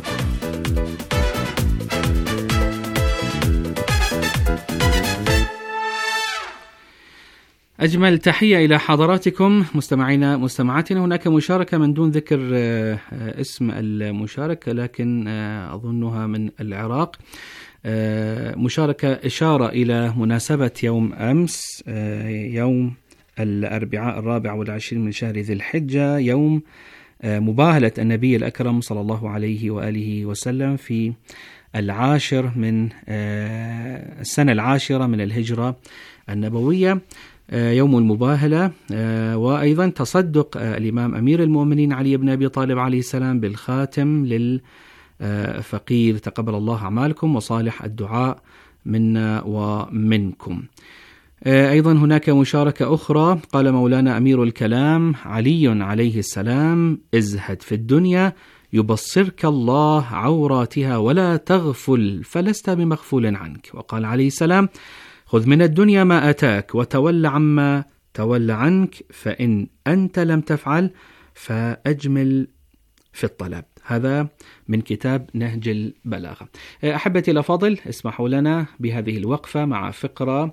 أجمل تحية إلى حضراتكم مستمعينا مستمعاتنا. هناك مشاركة من دون ذكر اسم المشارك، لكن أظنها من العراق. مشاركة إشارة إلى مناسبة يوم أمس، يوم الأربعاء الرابع والعشرين من شهر ذي الحجة، يوم مباهلة النبي الأكرم صلى الله عليه وآله وسلم في العاشر من السنة العاشرة من الهجرة النبوية، يوم المباهلة. وأيضا تصدق الإمام أمير المؤمنين علي بن أبي طالب عليه السلام بالخاتم للفقير، تقبل الله أعمالكم وصالح الدعاء منا ومنكم. أيضا هناك مشاركة أخرى، قال مولانا أمير الكلام علي عليه السلام: ازهد في الدنيا يبصرك الله عوراتها ولا تغفل فلست بمغفول عنك. وقال عليه السلام: خذ من الدنيا ما أتاك وتول عما تولى عنك، فإن أنت لم تفعل فأجمل في الطلب. هذا من كتاب نهج البلاغة. أحبتي الأفاضل، اسمحوا لنا بهذه الوقفة مع فقرة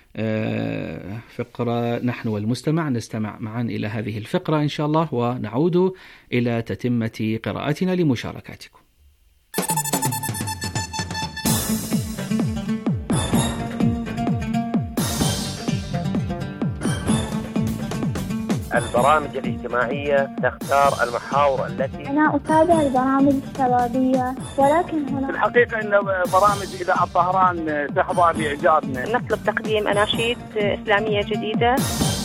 فقرة نحن والمستمع. نستمع معا إلى هذه الفقرة إن شاء الله، ونعود إلى تتمة قراءتنا لمشاركاتكم. البرامج الاجتماعية تختار المحاور التي أنا أتابع البرامج الشبابية، ولكن هنا في الحقيقة أن برامج إذاعة طهران تحظى بإعجابنا. نطلب تقديم أناشيد إسلامية جديدة.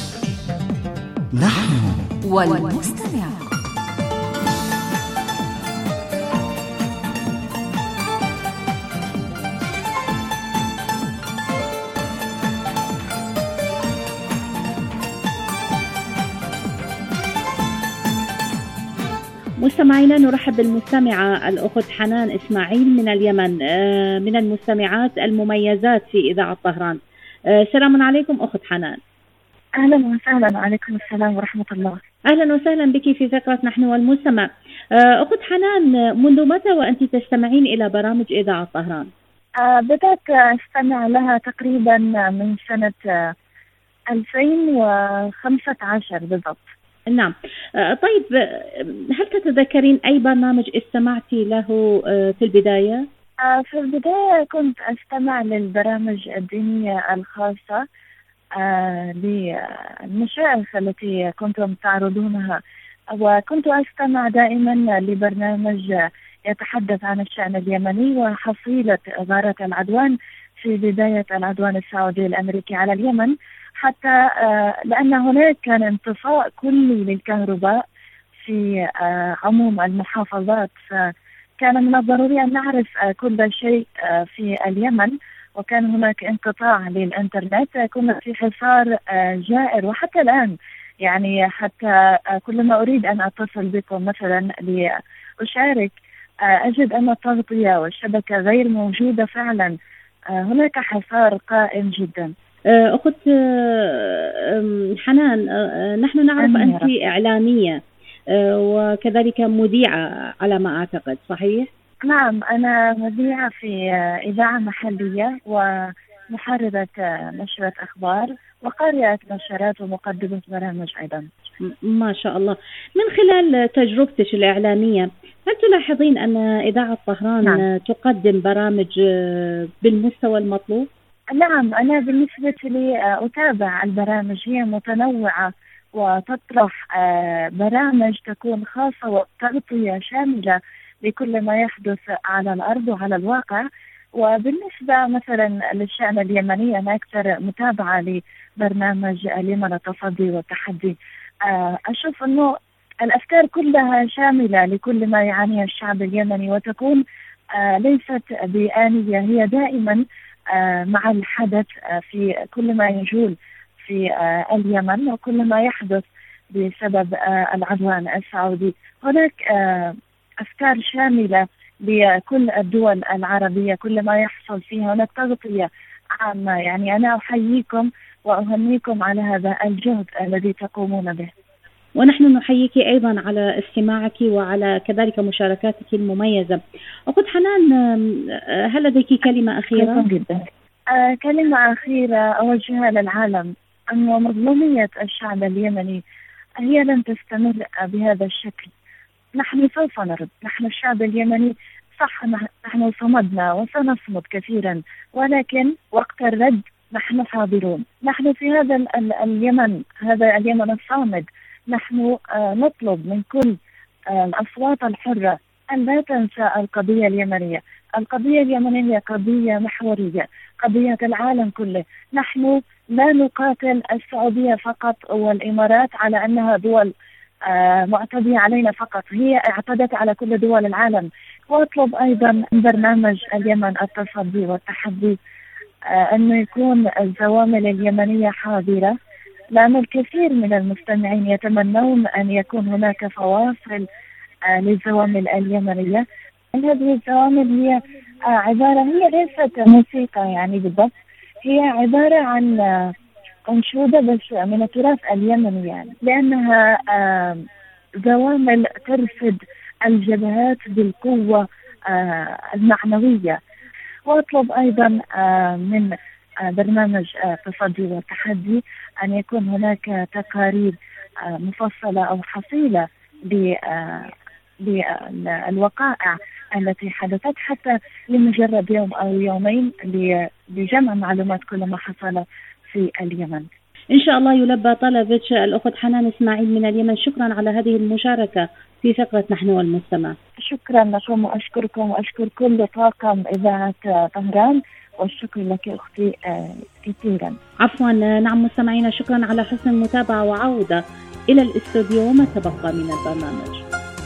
نحن والمستمع. مستمعينا، نرحب بالمستمعة الأخت حنان إسماعيل من اليمن، من المستمعات المميزات في إذاعة طهران. السلام عليكم أخت حنان. أهلا وسهلا. وعليكم السلام ورحمة الله. أهلا وسهلا بك في فقرة نحن والمستمع. أخت حنان، منذ متى وأنت تستمعين إلى برامج إذاعة طهران؟ بدأت أستمع لها تقريبا من سنة ألفين وخمسة عشر بالضبط. نعم. طيب، هل تتذكرين أي برنامج استمعتي له في البداية؟ في البداية كنت أستمع للبرامج الدينية الخاصة للمشايخ التي كنتم تعرضونها، وكنت أستمع دائما لبرنامج يتحدث عن الشأن اليمني وحصيلة غارة العدوان في بداية العدوان السعودي الأمريكي على اليمن، حتى لأن هناك كان انطفاء كلي للكهرباء في عموم المحافظات، فكان من الضروري أن نعرف كل شيء في اليمن، وكان هناك انقطاع للإنترنت، كنا في حصار جائر. وحتى الآن يعني حتى كلما أريد أن أتصل بكم مثلا لأشارك أجد أن التغطية والشبكة غير موجودة فعلا، هناك حصار قائم جدا. أخت حنان، نحن نعرف أنت إعلامية وكذلك مذيعة على ما أعتقد، صحيح؟ نعم، أنا مذيعة في إذاعة محلية ومحررة نشرة أخبار وقارئة نشرات ومقدمة برامج أيضا. ما شاء الله. من خلال تجربتك الإعلامية، هل تلاحظين أن إذاعة طهران نعم. تقدم برامج بالمستوى المطلوب؟ نعم، أنا بالنسبة لي أتابع البرامج، هي متنوعة وتطرح برامج تكون خاصة وتغطية شاملة لكل ما يحدث على الأرض وعلى الواقع. وبالنسبة مثلا للشأن اليمني، أنا أكثر متابعة لبرنامج اليمن التصدي والتحدي. أشوف أنه الأفكار كلها شاملة لكل ما يعانيه الشعب اليمني، وتكون ليست بآنية، هي دائما مع الحدث في كل ما يجول في اليمن وكل ما يحدث بسبب العدوان السعودي. هناك أفكار شاملة لكل الدول العربية، كل ما يحصل فيها هناك تغطية عامة. يعني أنا أحييكم وأهنيكم على هذا الجهد الذي تقومون به. ونحن نحييك أيضا على استماعك وعلى كذلك مشاركاتك المميزة. أخت حنان، هل لديك كلمة أخيرة؟ جدا. آه كلمة أخيرة أوجهها للعالم، أن مظلومية الشعب اليمني هي لن تستمر بهذا الشكل. نحن سوف نرد، نحن الشعب اليمني صح، نحن صمدنا وسنصمد كثيرا، ولكن وقت الرد نحن حاضرون. نحن في هذا اليمن، هذا اليمن الصامد، نحن آه نطلب من كل آه الأصوات الحرة أن لا تنسى القضية اليمنية. القضية اليمنية قضية محورية، قضية العالم كله. نحن لا نقاتل السعودية فقط والإمارات على أنها دول آه معتدية علينا فقط، هي اعتدت على كل دول العالم. وأطلب أيضا من برنامج اليمن التصدي والتحدي آه أنه يكون الزوامل اليمنية حاضرة، لأن الكثير من المستمعين يتمنون أن يكون هناك فواصل آه للزوامل اليمنية. هذه الزوامل هي آه عبارة، هي ليست موسيقى يعني بالضبط، هي عبارة عن آه أنشودة بس من التراث اليمني، يعني لأنها آه زوامل ترفد الجبهات بالقوة آه المعنوية. وأطلب أيضا آه من آه برنامج آه تصدي والتحدي أن يكون هناك تقارير آه مفصلة أو حصيلة للوقائع التي حدثت، حتى لمجرد يوم أو يومين لجمع معلومات كل ما حصل في اليمن. إن شاء الله يلبى طلبك الأخت حنان إسماعيل من اليمن. شكرا على هذه المشاركة في فقرة نحن والمستمع. شكرا لكم وأشكركم وأشكر كل طاقم إذاعة طهران، والشكر لك أختي كثيرا. عفوا. نعم مستمعينا، شكرا على حسن المتابعة، وعودة إلى الاستوديو ما تبقى من البرنامج.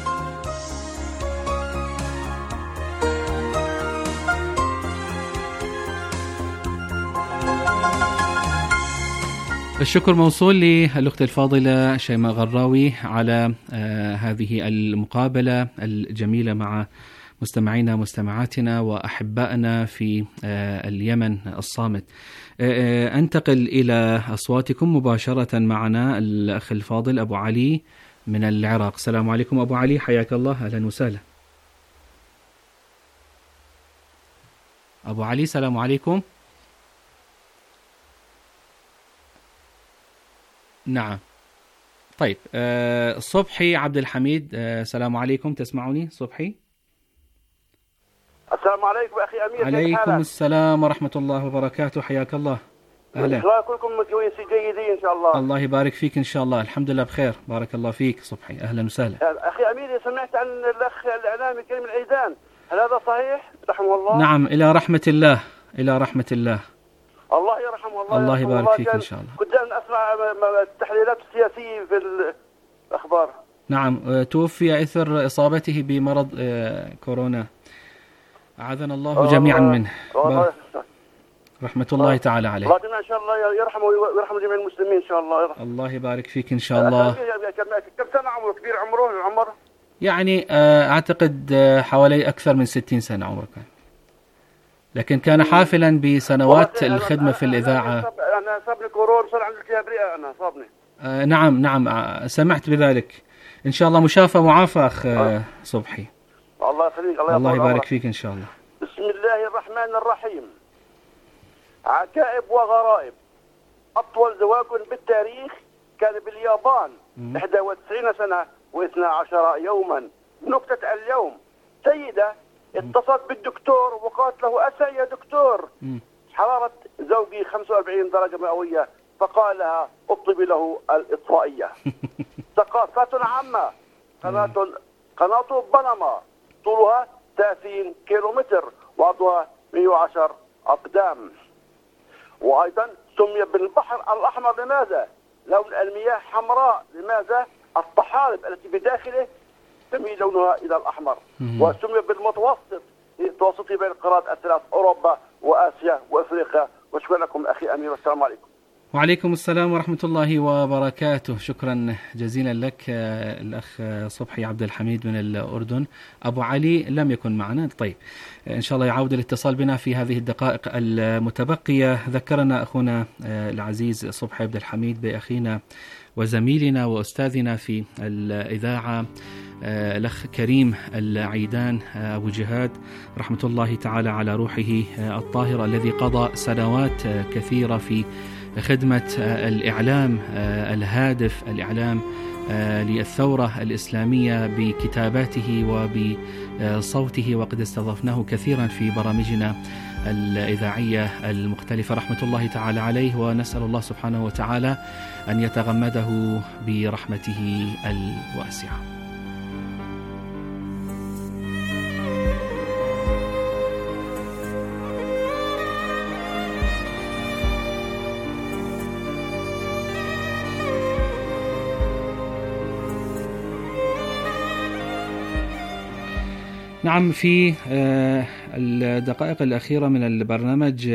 الشكر موصول للأخت الفاضلة شيماء غراوي على آه هذه المقابلة الجميلة مع مستمعينا ومستمعاتنا وأحبائنا في آه اليمن الصامت. آه آه أنتقل إلى أصواتكم مباشرة. معنا الأخ الفاضل أبو علي من العراق. السلام عليكم أبو علي، حياك الله، أهلا وسهلا. أبو علي السلام عليكم. نعم طيب. أه صبحي عبد الحميد، السلام أه عليكم، تسمعوني صبحي؟ السلام عليكم أخي أمير. عليكم السلام ورحمة الله وبركاته، حياك الله. أهلا. كلكم كويسين جيدين إن شاء الله. الله يبارك فيك إن شاء الله، الحمد لله بخير، بارك الله فيك صبحي، أهلا وسهلا. أخي أمير، سمعت عن الأخ الإعلامي الكريم العيدان، هل هذا صحيح؟ رحمه الله. نعم، إلى رحمة الله، إلى رحمة الله. الله يرحمه. الله, الله يبارك الله فيك إن شاء الله. كنت أسمع التحليلات السياسية في الأخبار. نعم، توفي إثر إصابته بمرض كورونا، أعاذنا الله جميعا منه، رحمة الله تعالى عليه. الله إن شاء الله يرحمه ويرحم جميع المسلمين إن شاء الله. الله يبارك فيك إن شاء الله. كم سنة عمره؟ كبير عمره العمر؟ يعني أعتقد حوالي أكثر من ستين سنة عمره كان، لكن كان حافلا بسنوات الخدمة في الإذاعة. أنا صابني كورونا، صار عندي التهاب رئة، أنا صابني. آه نعم نعم، سمعت بذلك. إن شاء الله مشافى ومعافى أخ آه صبحي. الله يخليك. الله, الله يبارك فيك إن شاء الله. بسم الله الرحمن الرحيم. عجائب وغرائب. أطول زواج بالتاريخ كان باليابان، إحدى وتسعين سنة واثنى عشر يوما. نكتة اليوم، سيدة اتصلت بالدكتور وقالت له: أسا يا دكتور، حرارة زوجي خمسة وأربعين درجة مئوية، فقال لها: اطلبي له الإطفائية. ثقافات عامة. قناة قناة بنما طولها ثلاثين كيلومتر وعرضها مئة وعشرة أقدام. وأيضا سمي بالبحر الأحمر. لماذا؟ لون المياه حمراء. لماذا؟ الطحالب التي بداخله تميل لونها إلى الأحمر. وسمي بالمتوسط لتوسطي بين القارات الثلاث، أوروبا وآسيا وأفريقيا. وشكرا لكم أخي أمير، والسلام عليكم. وعليكم السلام ورحمة الله وبركاته. شكرا جزيلا لك الأخ صبحي عبد الحميد من الأردن. أبو علي لم يكن معنا، طيب إن شاء الله يعود الاتصال بنا في هذه الدقائق المتبقية. ذكرنا أخونا العزيز صبحي عبد الحميد بأخينا وزميلنا وأستاذنا في الإذاعة الأخ كريم العيدان أبو جهاد، رحمة الله تعالى على روحه الطاهرة، الذي قضى سنوات كثيرة في خدمة الإعلام الهادف، الإعلام للثورة الإسلامية بكتاباته وبصوته، وقد استضفناه كثيرا في برامجنا الإذاعية المختلفة، رحمة الله تعالى عليه، ونسأل الله سبحانه وتعالى أن يتغمده برحمته الواسعة. نعم، في الدقائق الأخيرة من البرنامج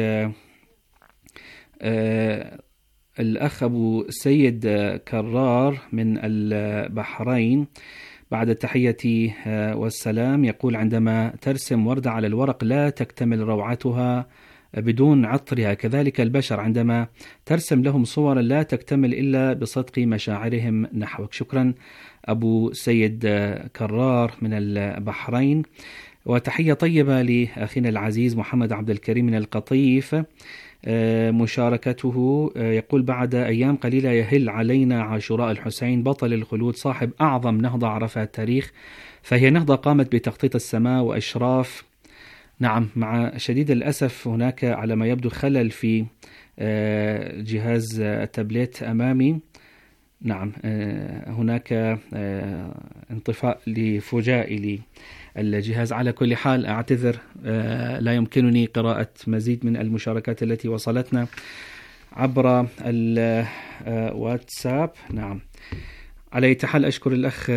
الأخ أبو سيد كرار من البحرين بعد التحية والسلام يقول: عندما ترسم وردة على الورق لا تكتمل روعتها بدون عطرها، كذلك البشر عندما ترسم لهم صورا لا تكتمل إلا بصدق مشاعرهم نحوك. شكرا أبو سيد كرار من البحرين. وتحية طيبة لأخينا العزيز محمد عبد الكريم من القطيف، مشاركته يقول: بعد أيام قليلة يهل علينا عاشوراء الحسين بطل الخلود صاحب أعظم نهضة عرفها التاريخ، فهي نهضة قامت بتخطيط السماء وإشراف. نعم، مع شديد الأسف هناك على ما يبدو خلل في جهاز التابلت أمامي. نعم، هناك انطفاء لفجائي للجهاز. على كل حال أعتذر، لا يمكنني قراءة مزيد من المشاركات التي وصلتنا عبر الواتساب. نعم، على أي حال أشكر الأخ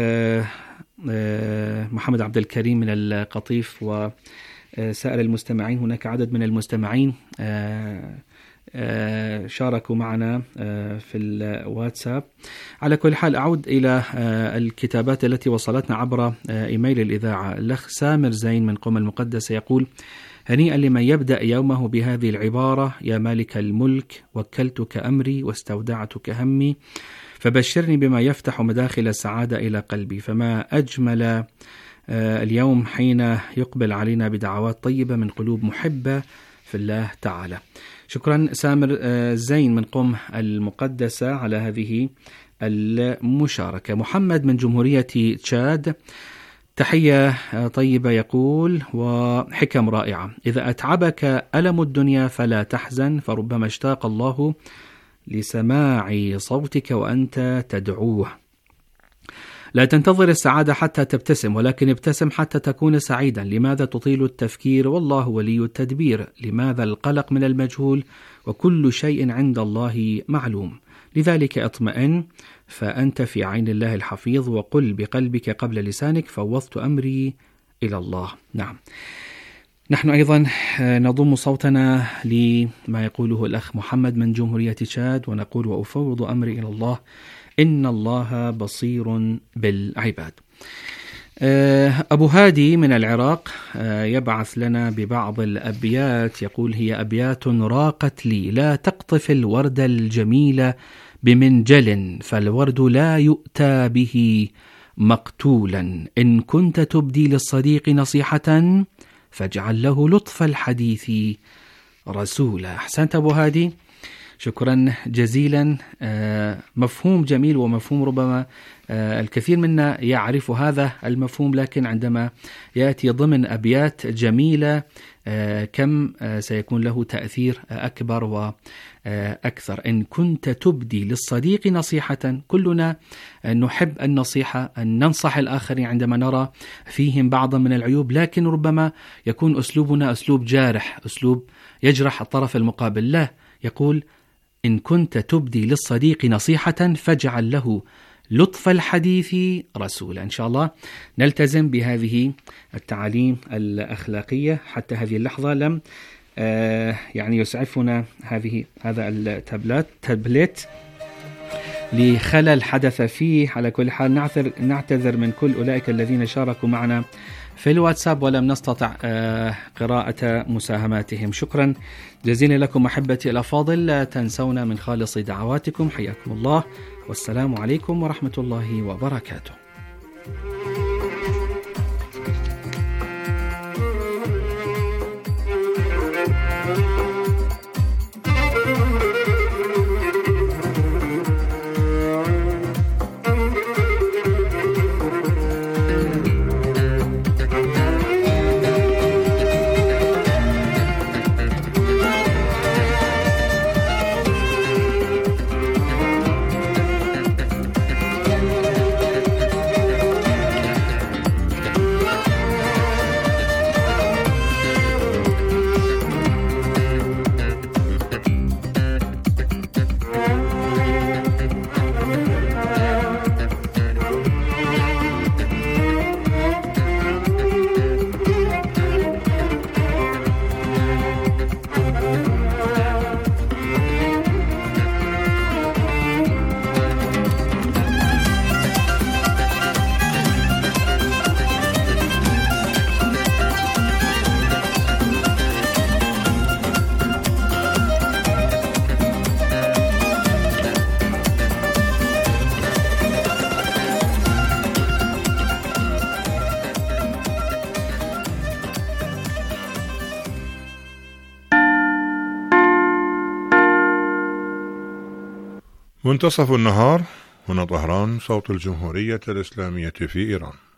محمد عبد الكريم من القطيف وسائر المستمعين. هناك عدد من المستمعين شاركوا معنا في الواتساب. على كل حال أعود إلى الكتابات التي وصلتنا عبر إيميل الإذاعة. الأخ سامر زين من قم المقدسة يقول: هنيئا لمن يبدأ يومه بهذه العبارة: يا مالك الملك وكلتك أمري واستودعتك همي فبشرني بما يفتح مداخل السعادة إلى قلبي. فما أجمل اليوم حين يقبل علينا بدعوات طيبة من قلوب محبة في الله تعالى. شكرا سامر زين من قم المقدسة على هذه المشاركة. محمد من جمهورية تشاد تحية طيبة يقول: وحكم رائعة. إذا أتعبك ألم الدنيا فلا تحزن، فربما اشتاق الله لسماع صوتك وأنت تدعوه. لا تنتظر السعادة حتى تبتسم، ولكن ابتسم حتى تكون سعيدا. لماذا تطيل التفكير والله ولي التدبير؟ لماذا القلق من المجهول وكل شيء عند الله معلوم؟ لذلك اطمئن فأنت في عين الله الحفيظ، وقل بقلبك قبل لسانك: فوضت أمري إلى الله. نعم، نحن أيضا نضم صوتنا لما يقوله الأخ محمد من جمهورية تشاد ونقول: وأفوض أمري إلى الله إن الله بصير بالعباد. أبو هادي من العراق يبعث لنا ببعض الأبيات، يقول: هي أبيات راقت لي، لا تقطف الورد الجميل بمنجل، فالورد لا يؤتى به مقتولا. إن كنت تبدي للصديق نصيحة فاجعل له لطف الحديث رسولا. أحسنت أبو هادي، شكرا جزيلا. مفهوم جميل ومفهوم ربما الكثير منا يعرف هذا المفهوم، لكن عندما يأتي ضمن أبيات جميلة كم سيكون له تأثير أكبر وأكثر. إن كنت تبدي للصديق نصيحة، كلنا نحب النصيحة، أن ننصح الآخرين عندما نرى فيهم بعضا من العيوب، لكن ربما يكون أسلوبنا أسلوب جارح، أسلوب يجرح الطرف المقابل. لا، يقول: إن كنت تبدي للصديق نصيحة فاجعل له لطف الحديث رسولا. إن شاء الله نلتزم بهذه التعاليم الأخلاقية. حتى هذه اللحظة لم آه يعني يسعفنا هذه هذا التابلت تابلت لخلل حدث فيه. على كل حال نعتذر نعتذر من كل أولئك الذين شاركوا معنا في الواتساب ولم نستطع آه قراءة مساهماتهم. شكرا جزيلا لكم أحبتي الأفاضل. لا تنسونا من خالص دعواتكم. حياكم الله، والسلام عليكم ورحمة الله وبركاته. منتصف النهار، هنا طهران، صوت الجمهورية الإسلامية في إيران.